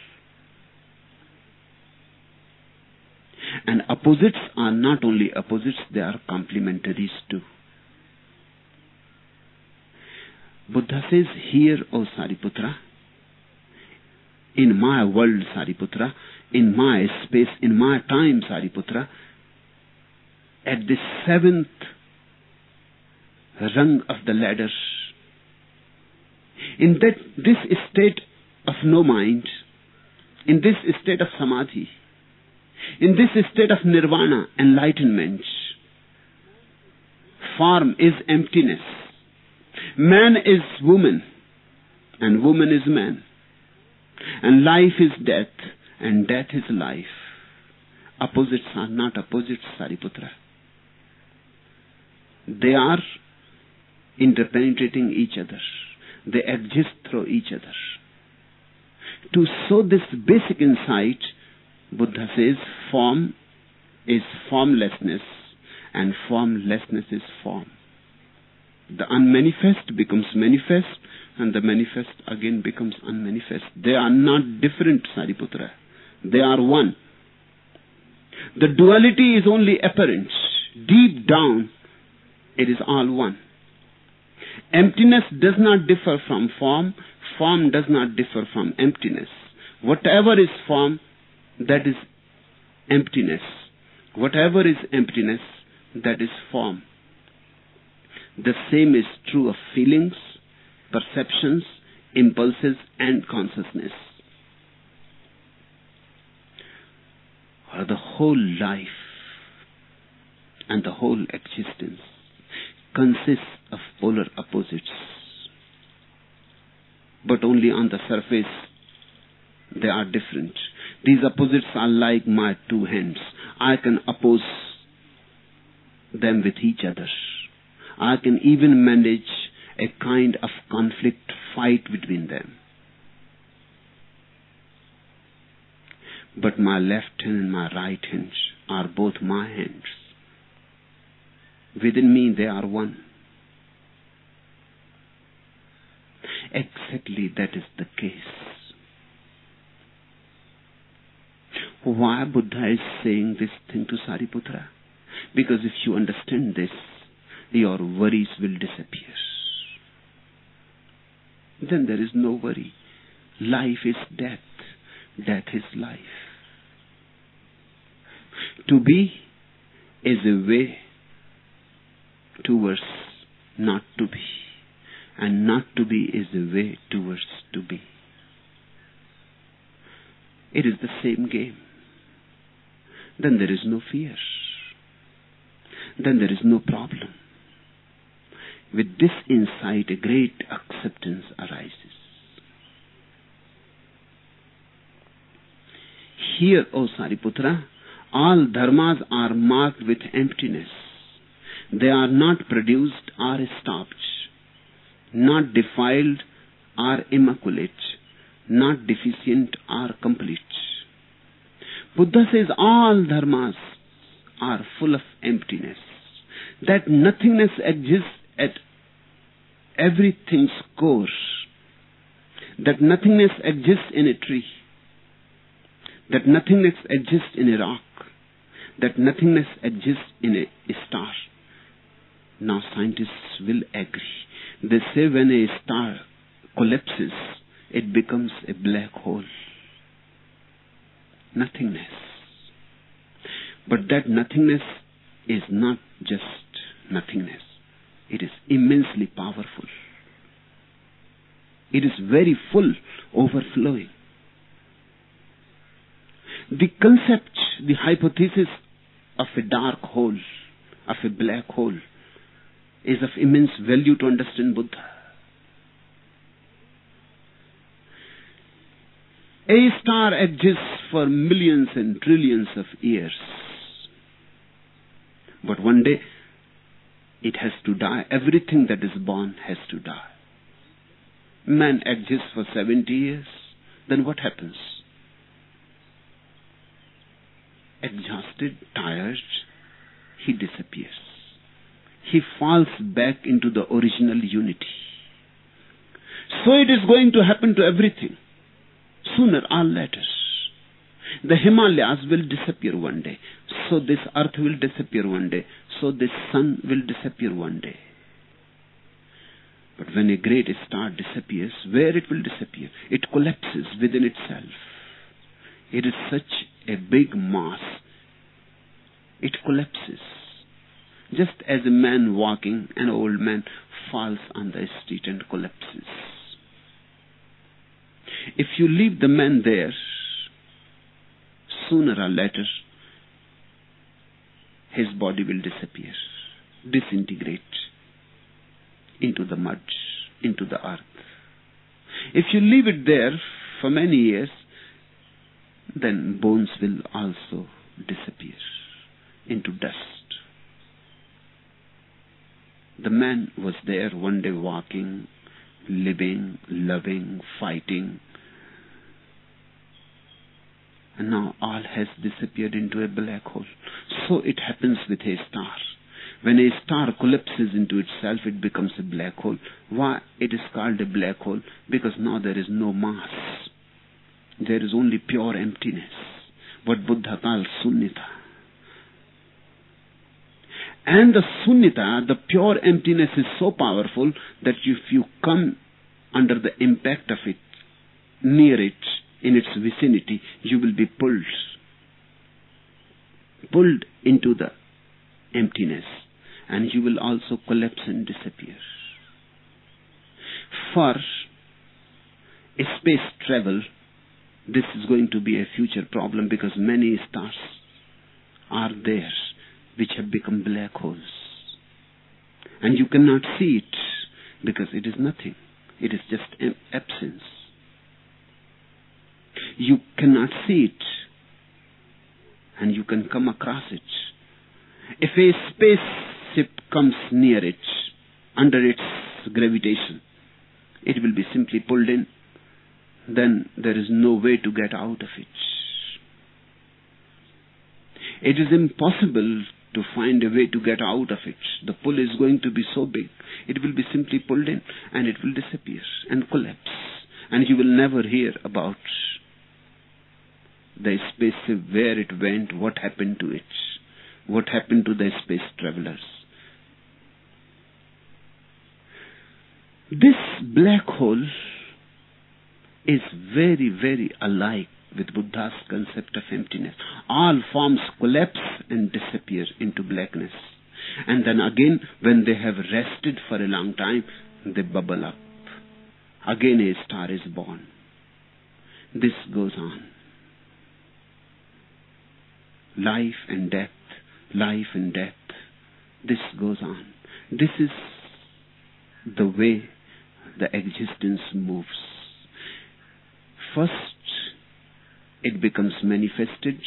And opposites are not only opposites, they are complementaries too. Buddha says, "Hear, O Sariputra, in my world, Sariputra, in my space, in my time, Sariputra, at the seventh rung of the ladder, in that this state of no mind, in this state of samadhi, in this state of nirvana, enlightenment, form is emptiness. Man is woman, and woman is man. And life is death, and death is life. Opposites are not opposites, Sariputra. They are interpenetrating each other. They exist through each other. To show this basic insight, Buddha says, form is formlessness, and formlessness is form. The unmanifest becomes manifest, and the manifest again becomes unmanifest. They are not different, Sariputra. They are one. The duality is only apparent. Deep down, it is all one. Emptiness does not differ from form. Form does not differ from emptiness. Whatever is form, that is emptiness. Whatever is emptiness, that is form. The same is true of feelings, perceptions, impulses, and consciousness. Or the whole life and the whole existence consists of polar opposites. But only on the surface they are different. These opposites are like my two hands. I can oppose them with each other. I can even manage a kind of conflict, fight between them. but my left hand and my right hand are both my hands. Within me they are one. Exactly that is the case. Why Buddha is saying this thing to Sariputra? Because if you understand this, your worries will disappear. Then there is no worry. Life is death. Death is life. To be is a way towards not to be. And not to be is a way towards to be. It is the same game. Then there is no fear. Then there is no problem. With this insight, a great acceptance arises. Here, O Sariputra, all dharmas are marked with emptiness. They are not produced or stopped, not defiled or immaculate, not deficient or complete. Buddha says all dharmas are full of emptiness, that nothingness exists at everything's core, that nothingness exists in a tree, that nothingness exists in a rock, that nothingness exists in a star. Now scientists will agree. They say when a star collapses, it becomes a black hole. Nothingness. But that nothingness is not just nothingness. It is immensely powerful. It is very full, overflowing. The concept, the hypothesis of a dark hole, of a black hole, is of immense value to understand Buddha. A star exists for millions and trillions of years. But one day, it has to die. Everything that is born has to die. Man exists for seventy years. Then what happens? Exhausted, tired, he disappears. He falls back into the original unity. So it is going to happen to everything, sooner or later. The Himalayas will disappear one day. So this earth will disappear one day. So this sun will disappear one day. But when a great star disappears, where it will disappear? It collapses within itself. It is such a big mass. It collapses. Just as a man walking, an old man falls on the street and collapses. If you leave the man there, sooner or later, his body will disappear, disintegrate into the mud, into the earth. If you leave it there for many years, then bones will also disappear into dust. The man was there one day walking, living, loving, fighting. And now all has disappeared into a black hole. So it happens with a star. When a star collapses into itself, it becomes a black hole. Why it is called a black hole? Because now there is no mass. There is only pure emptiness. What Buddha calls sunyata. And the sunyata, the pure emptiness, is so powerful that if you come under the impact of it, near it, in its vicinity, you will be pulled. Pulled into the emptiness. And you will also collapse and disappear. For space travel, this is going to be a future problem because many stars are there which have become black holes. And you cannot see it because it is nothing. It is just an absence. You cannot see it and you can come across it. If a spaceship comes near it, under its gravitation, it will be simply pulled in. Then there is no way to get out of it. It is impossible to find a way to get out of it. The pull is going to be so big, it will be simply pulled in and it will disappear and collapse. And you will never hear about the spaceship, where it went, what happened to it, what happened to the space travelers. This black hole is very, very alike with Buddha's concept of emptiness. All forms collapse and disappear into blackness. And then again, when they have rested for a long time, they bubble up. Again a star is born. This goes on. Life and death, life and death. This goes on. This is the way the existence moves. First, it becomes manifested,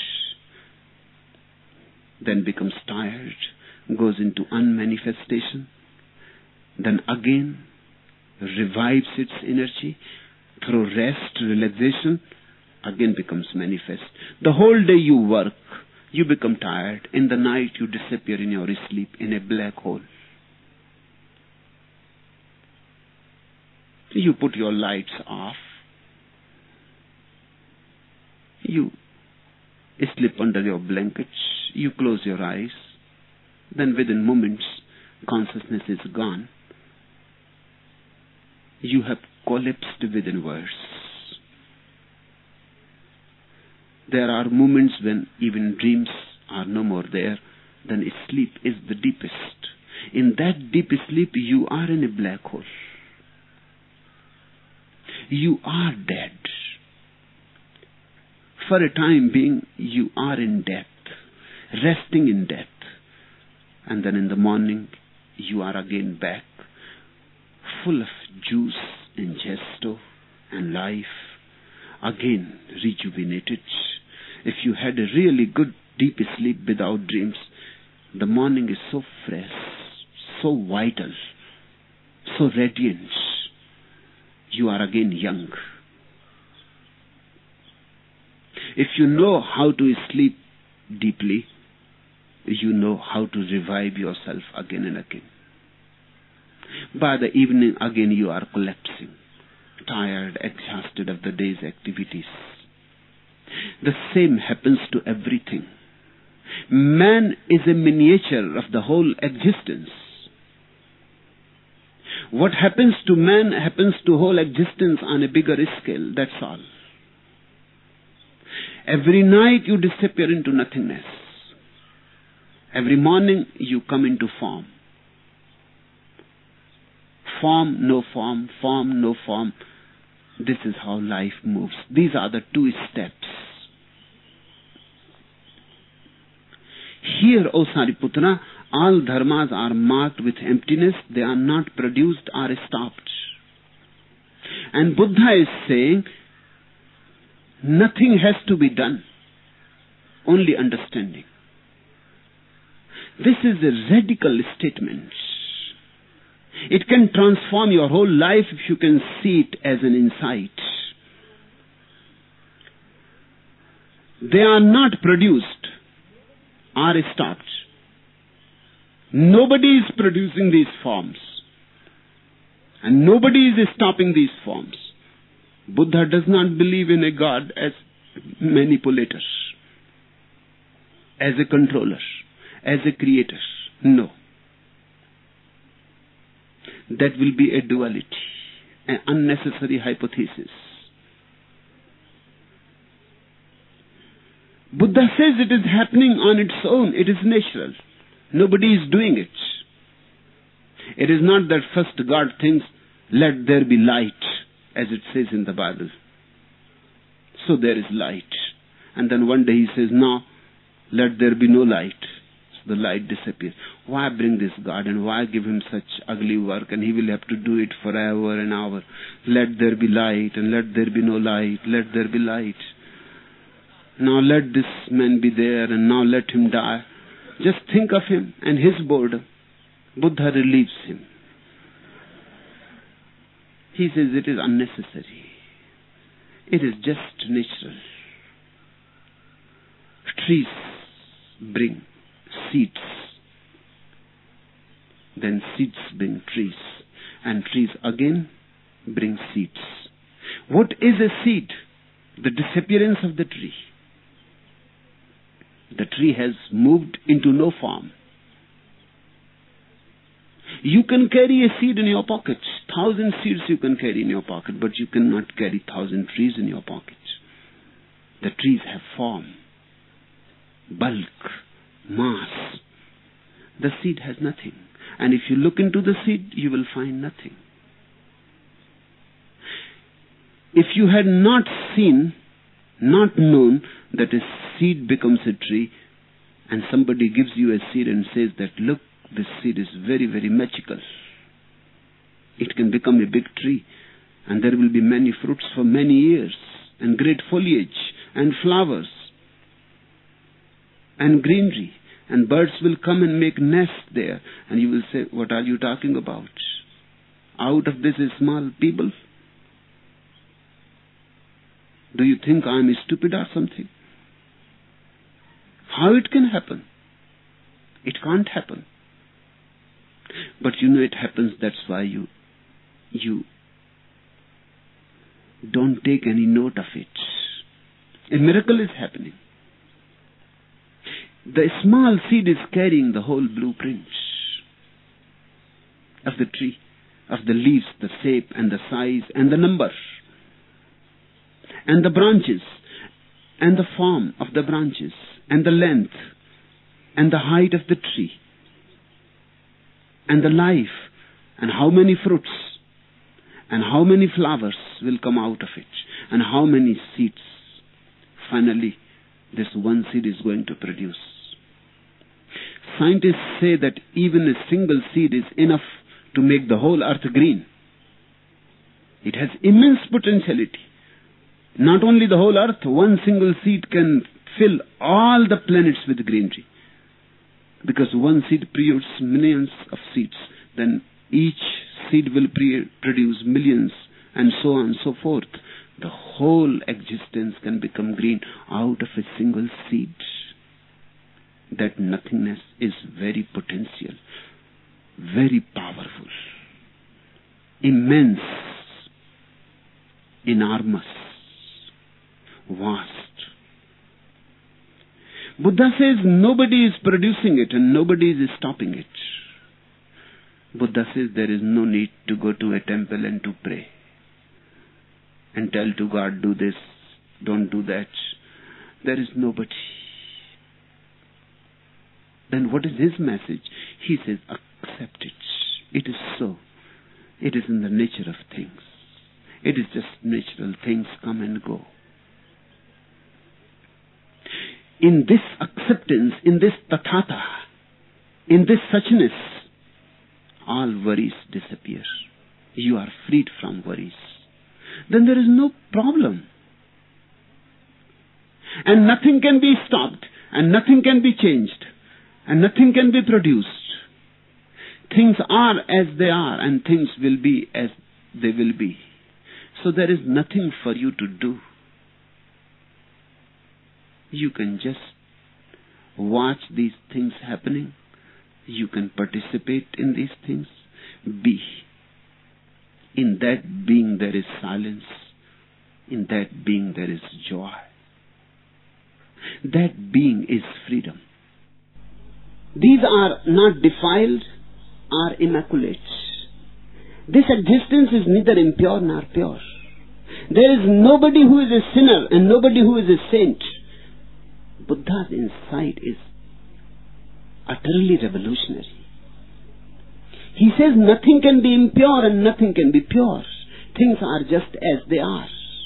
then becomes tired, goes into unmanifestation, then again revives its energy through rest, relaxation, again becomes manifest. The whole day you work, you become tired. In the night you disappear in your sleep in a black hole. You put your lights off. You sleep under your blankets. You close your eyes. Then within moments, consciousness is gone. You have collapsed within words. There are moments when even dreams are no more there. Then sleep is the deepest. In that deep sleep, you are in a black hole. You are dead. For a time being, you are in death, resting in death. And then in the morning, you are again back, full of juice and gesto and life, again rejuvenated. If you had a really good deep sleep without dreams, the morning is so fresh, so vital, so radiant. You are again young. If you know how to sleep deeply, you know how to revive yourself again and again. By the evening, again you are collapsing, tired, exhausted of the day's activities. The same happens to everything. Man is a miniature of the whole existence. What happens to man happens to whole existence on a bigger scale, that's all. Every night you disappear into nothingness. Every morning you come into form. Form, no form, form, no form. This is how life moves. These are the two steps. Here, O Sariputra, all dharmas are marked with emptiness. They are not produced or stopped. And Buddha is saying, nothing has to be done, only understanding. This is a radical statement. It can transform your whole life if you can see it as an insight. They are not produced or stopped. Nobody is producing these forms. And nobody is stopping these forms. Buddha does not believe in a God as manipulator, as a controller, as a creator. No. That will be a duality, an unnecessary hypothesis. Buddha says it is happening on its own. It is natural. Nobody is doing it. It is not that first God thinks, let there be light, as it says in the Bible. So there is light. And then one day he says, no, let there be no light. So the light disappears. Why bring this God and why give him such ugly work, and he will have to do it forever and ever. Let there be light and let there be no light. Let there be light. Now let this man be there and now let him die. Just think of him and his boredom. Buddha relieves him. He says it is unnecessary. It is just natural. Trees bring seeds. Then seeds bring trees. And trees again bring seeds. What is a seed? The disappearance of the tree. The tree has moved into no form. You can carry a seed in your pocket. Thousand seeds you can carry in your pocket, but you cannot carry thousand trees in your pocket. The trees have form, bulk, mass. The seed has nothing. And if you look into the seed, you will find nothing. If you had not seen, not known that a seed becomes a tree, and somebody gives you a seed and says that, look, this seed is very, very magical. It can become a big tree, and there will be many fruits for many years, and great foliage, and flowers, and greenery, and birds will come and make nests there, and you will say, what are you talking about? Out of this is small people? Do you think I am stupid or something? How it can happen? It can't happen. But you know it happens, that's why you you don't take any note of it. A miracle is happening. The small seed is carrying the whole blueprint of the tree, of the leaves, the shape and the size and the number, and the branches, and the form of the branches, and the length, and the height of the tree, and the life, and how many fruits, and how many flowers will come out of it, and how many seeds finally this one seed is going to produce. Scientists say that even a single seed is enough to make the whole earth green. It has immense potentiality. Not only the whole earth, one single seed can fill all the planets with greenery. Because one seed produces millions of seeds. Then each seed will pre- produce millions, and so on and so forth. The whole existence can become green out of a single seed. That nothingness is very potential, very powerful, immense, enormous, vast. Buddha says nobody is producing it and nobody is stopping it. Buddha says there is no need to go to a temple and to pray and tell to God, do this, don't do that. There is nobody. Then what is his message? He says, accept it. It is so. It is in the nature of things. It is just natural. Things come and go. In this acceptance, in this tathata, in this suchness, all worries disappear. You are freed from worries. Then there is no problem. And nothing can be stopped, and nothing can be changed, and nothing can be produced. Things are as they are, and things will be as they will be. So there is nothing for you to do. You can just watch these things happening. You can participate in these things. Be. In that being there is silence. In that being there is joy. That being is freedom. These are not defiled or immaculate. This existence is neither impure nor pure. There is nobody who is a sinner and nobody who is a saint. Buddha's insight is utterly revolutionary. He says nothing can be impure and nothing can be pure. Things are just as they are.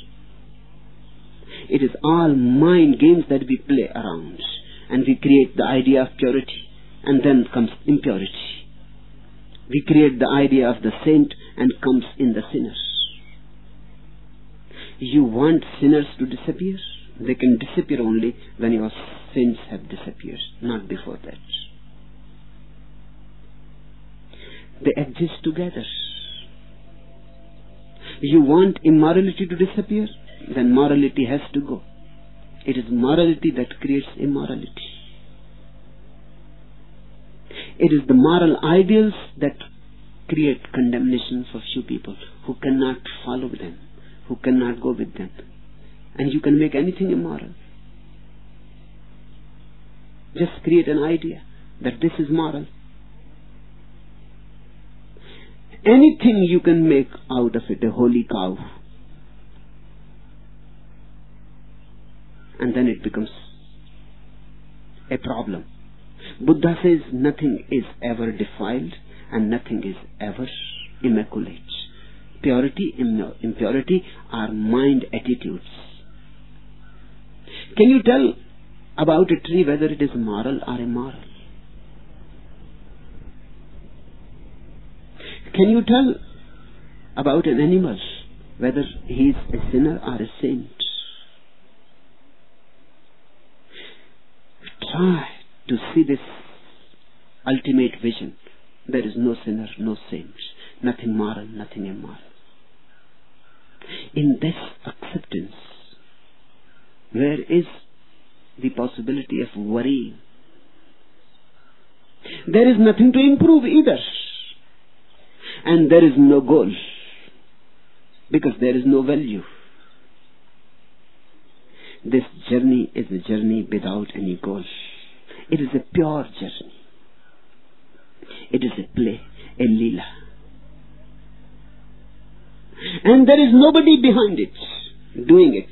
It is all mind games that we play around, and we create the idea of purity, and then comes impurity. We create the idea of the saint, and comes in the sinners. You want sinners to disappear? They can disappear only when your sins have disappeared, not before that. They exist together. You want immorality to disappear? Then morality has to go. It is morality that creates immorality. It is the moral ideals that create condemnation for few people who cannot follow them, who cannot go with them. And you can make anything immoral. Just create an idea that this is moral. Anything you can make out of it a holy cow. And then it becomes a problem. Buddha says nothing is ever defiled and nothing is ever immaculate. Purity, impurity are mind attitudes. Can you tell about a tree whether it is moral or immoral? Can you tell about an animal whether he is a sinner or a saint? Try to see this ultimate vision. There is no sinner, no saint, nothing moral, nothing immoral. In this acceptance, where is the possibility of worrying? There is nothing to improve either. And there is no goal, because there is no value. This journey is a journey without any goal. It is a pure journey. It is a play, a lila. And there is nobody behind it, doing it.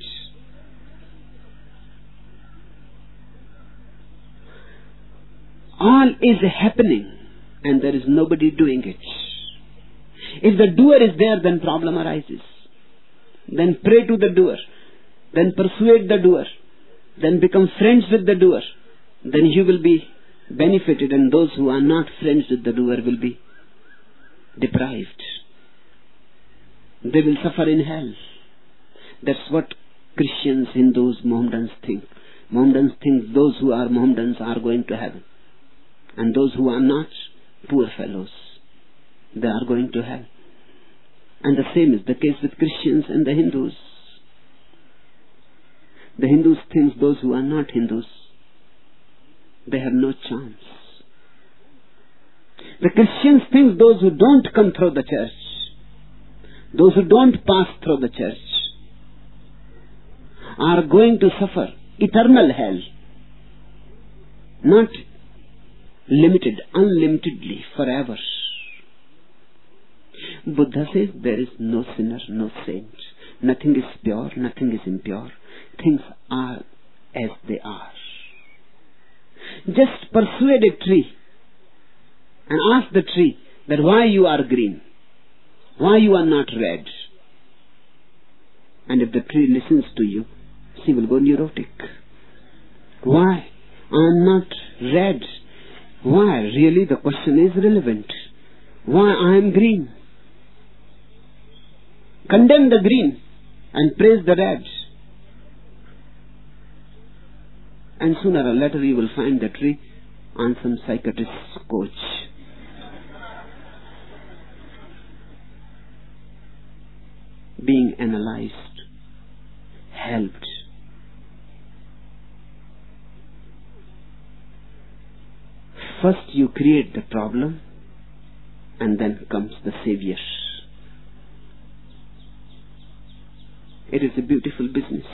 All is happening, and there is nobody doing it. If the doer is there, then problem arises. Then pray to the doer. Then persuade the doer. Then become friends with the doer. Then you will be benefited, and those who are not friends with the doer will be deprived. They will suffer in hell. That's what Christians, Hindus, Mohammedans think. Mohammedans think those who are Mohammedans are going to heaven. And those who are not, poor fellows, they are going to hell. And the same is the case with Christians and the Hindus. The Hindus think those who are not Hindus, they have no chance. The Christians think those who don't come through the church, those who don't pass through the church, are going to suffer eternal hell. Not limited, unlimitedly, forever. Buddha says there is no sinner, no saint. Nothing is pure, nothing is impure. Things are as they are. Just persuade a tree and ask the tree that why you are green, why you are not red. And if the tree listens to you, she will go neurotic. Why? I am not red. Why? Really, the question is relevant. Why I am green? Condemn the green and praise the red. And sooner or later you will find the tree on some psychiatrist's couch. Being analyzed, helped. First you create the problem, and then comes the savior. It is a beautiful business.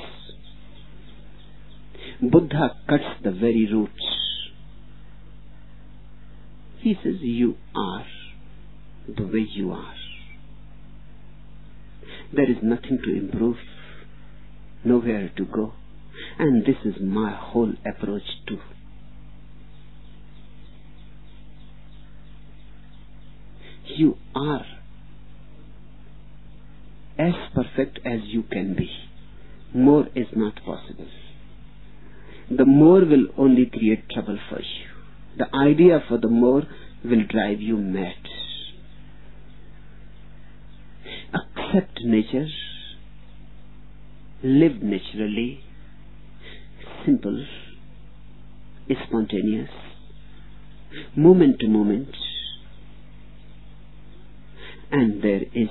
Buddha cuts the very roots. He says, you are the way you are. There is nothing to improve, nowhere to go. And this is my whole approach too. You are as perfect as you can be. More is not possible. The more will only create trouble for you. The idea for the more will drive you mad. Accept nature. Live naturally. Simple. Spontaneous. Moment to moment. And there is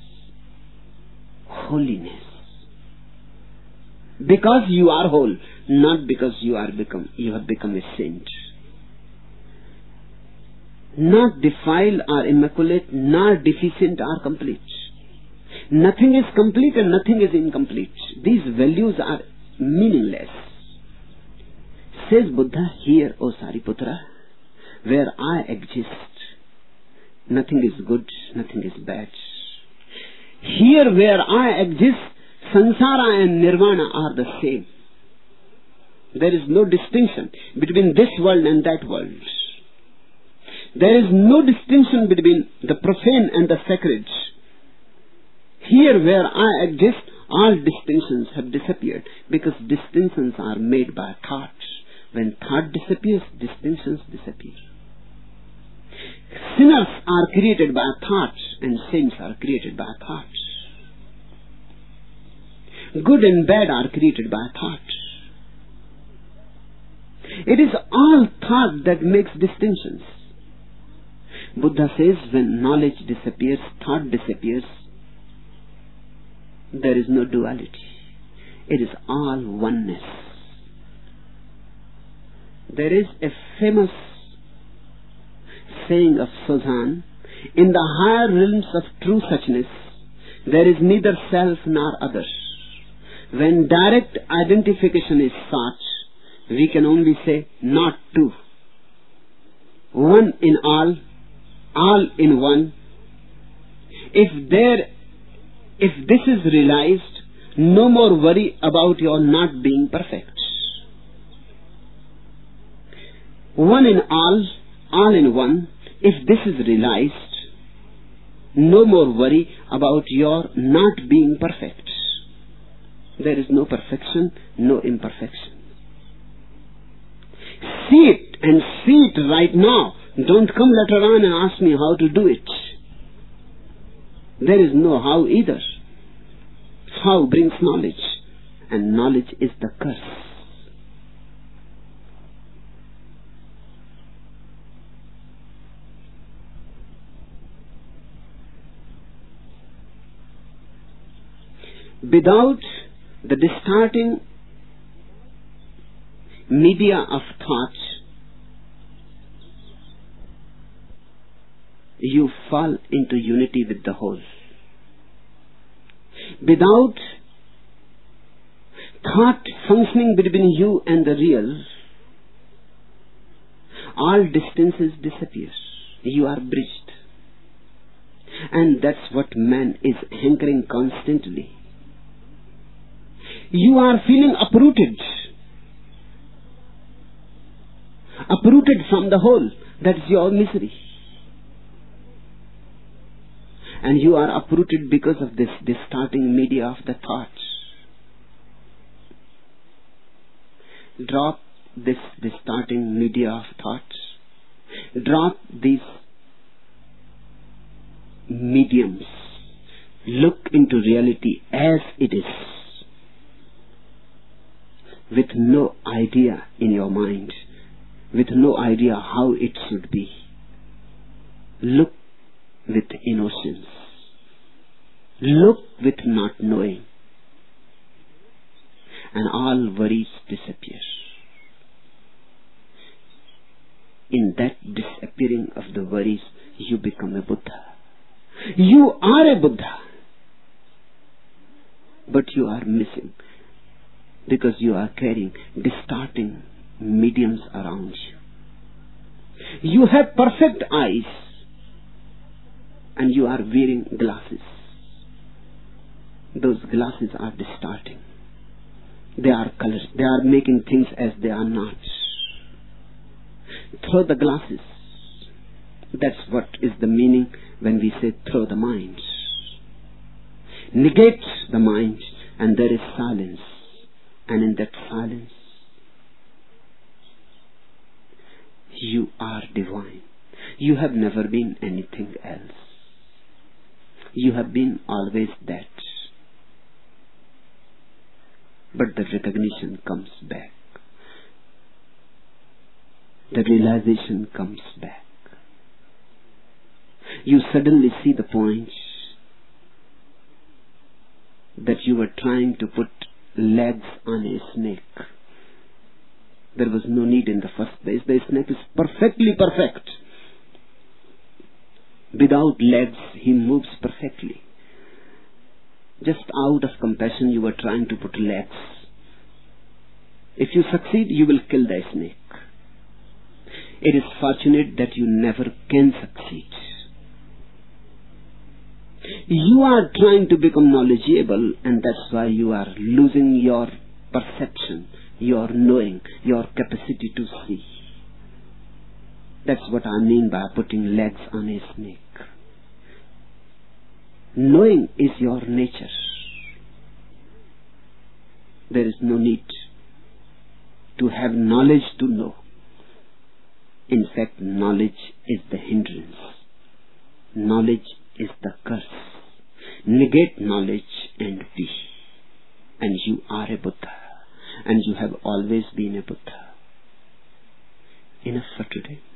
holiness. Because you are whole, not because you are become you have become a saint. not defiled or immaculate, nor deficient or complete. Nothing is complete and nothing is incomplete. These values are meaningless. Says Buddha, "Here, O Sariputra, where I exist, nothing is good, nothing is bad. Here where I exist, Sansara and Nirvana are the same. There is no distinction between this world and that world. There is no distinction between the profane and the sacred. Here where I exist, all distinctions have disappeared, because distinctions are made by thought. When thought disappears, distinctions disappear. Sinners are created by thought, and saints are created by thought. Good and bad are created by thought. It is all thought that makes distinctions. Buddha says, when knowledge disappears, thought disappears, there is no duality. It is all oneness. There is a famous saying of Sozan, in the higher realms of true suchness, there is neither self nor other. When direct identification is sought, we can only say not two. One in all, all in one. If there, if this is realized, no more worry about your not being perfect. One in all, all in one. If this is realized, no more worry about your not being perfect. There is no perfection, no imperfection. See it and see it right now. Don't come later on and ask me how to do it. There is no how either. How brings knowledge, and knowledge is the curse. Without the distorting media of thought, you fall into unity with the whole. Without thought functioning between you and the real, all distances disappear. You are bridged. And that's what man is hankering constantly. You are feeling uprooted. Uprooted from the whole. That's your misery. And you are uprooted because of this distorting media of the thoughts. Drop this distorting media of thoughts. Drop these mediums. Look into reality as it is, with no idea in your mind, with no idea how it should be. Look with innocence. Look with not knowing. And all worries disappear. In that disappearing of the worries, you become a Buddha. You are a Buddha. But you are missing, because you are carrying distorting mediums around you. You have perfect eyes, and you are wearing glasses. Those glasses are distorting. They are colors. They are making things as they are not. Throw the glasses. That's what is the meaning when we say throw the mind. Negate the mind, and there is silence. And in that silence, you are divine. You have never been anything else. You have been always that. But the recognition comes back. The realization comes back. You suddenly see the point that you were trying to put legs on a snake. There was no need in the first place. The snake is perfectly perfect. Without legs, he moves perfectly. Just out of compassion, you are trying to put legs. If you succeed, you will kill the snake. It is fortunate that you never can succeed. You are trying to become knowledgeable, and that's why you are losing your perception, your knowing, your capacity to see. That's what I mean by putting legs on a snake. Knowing is your nature. There is no need to have knowledge to know. In fact, knowledge is the hindrance. Knowledge is the curse. Negate knowledge and be. And you are a Buddha. And you have always been a Buddha. Enough for today.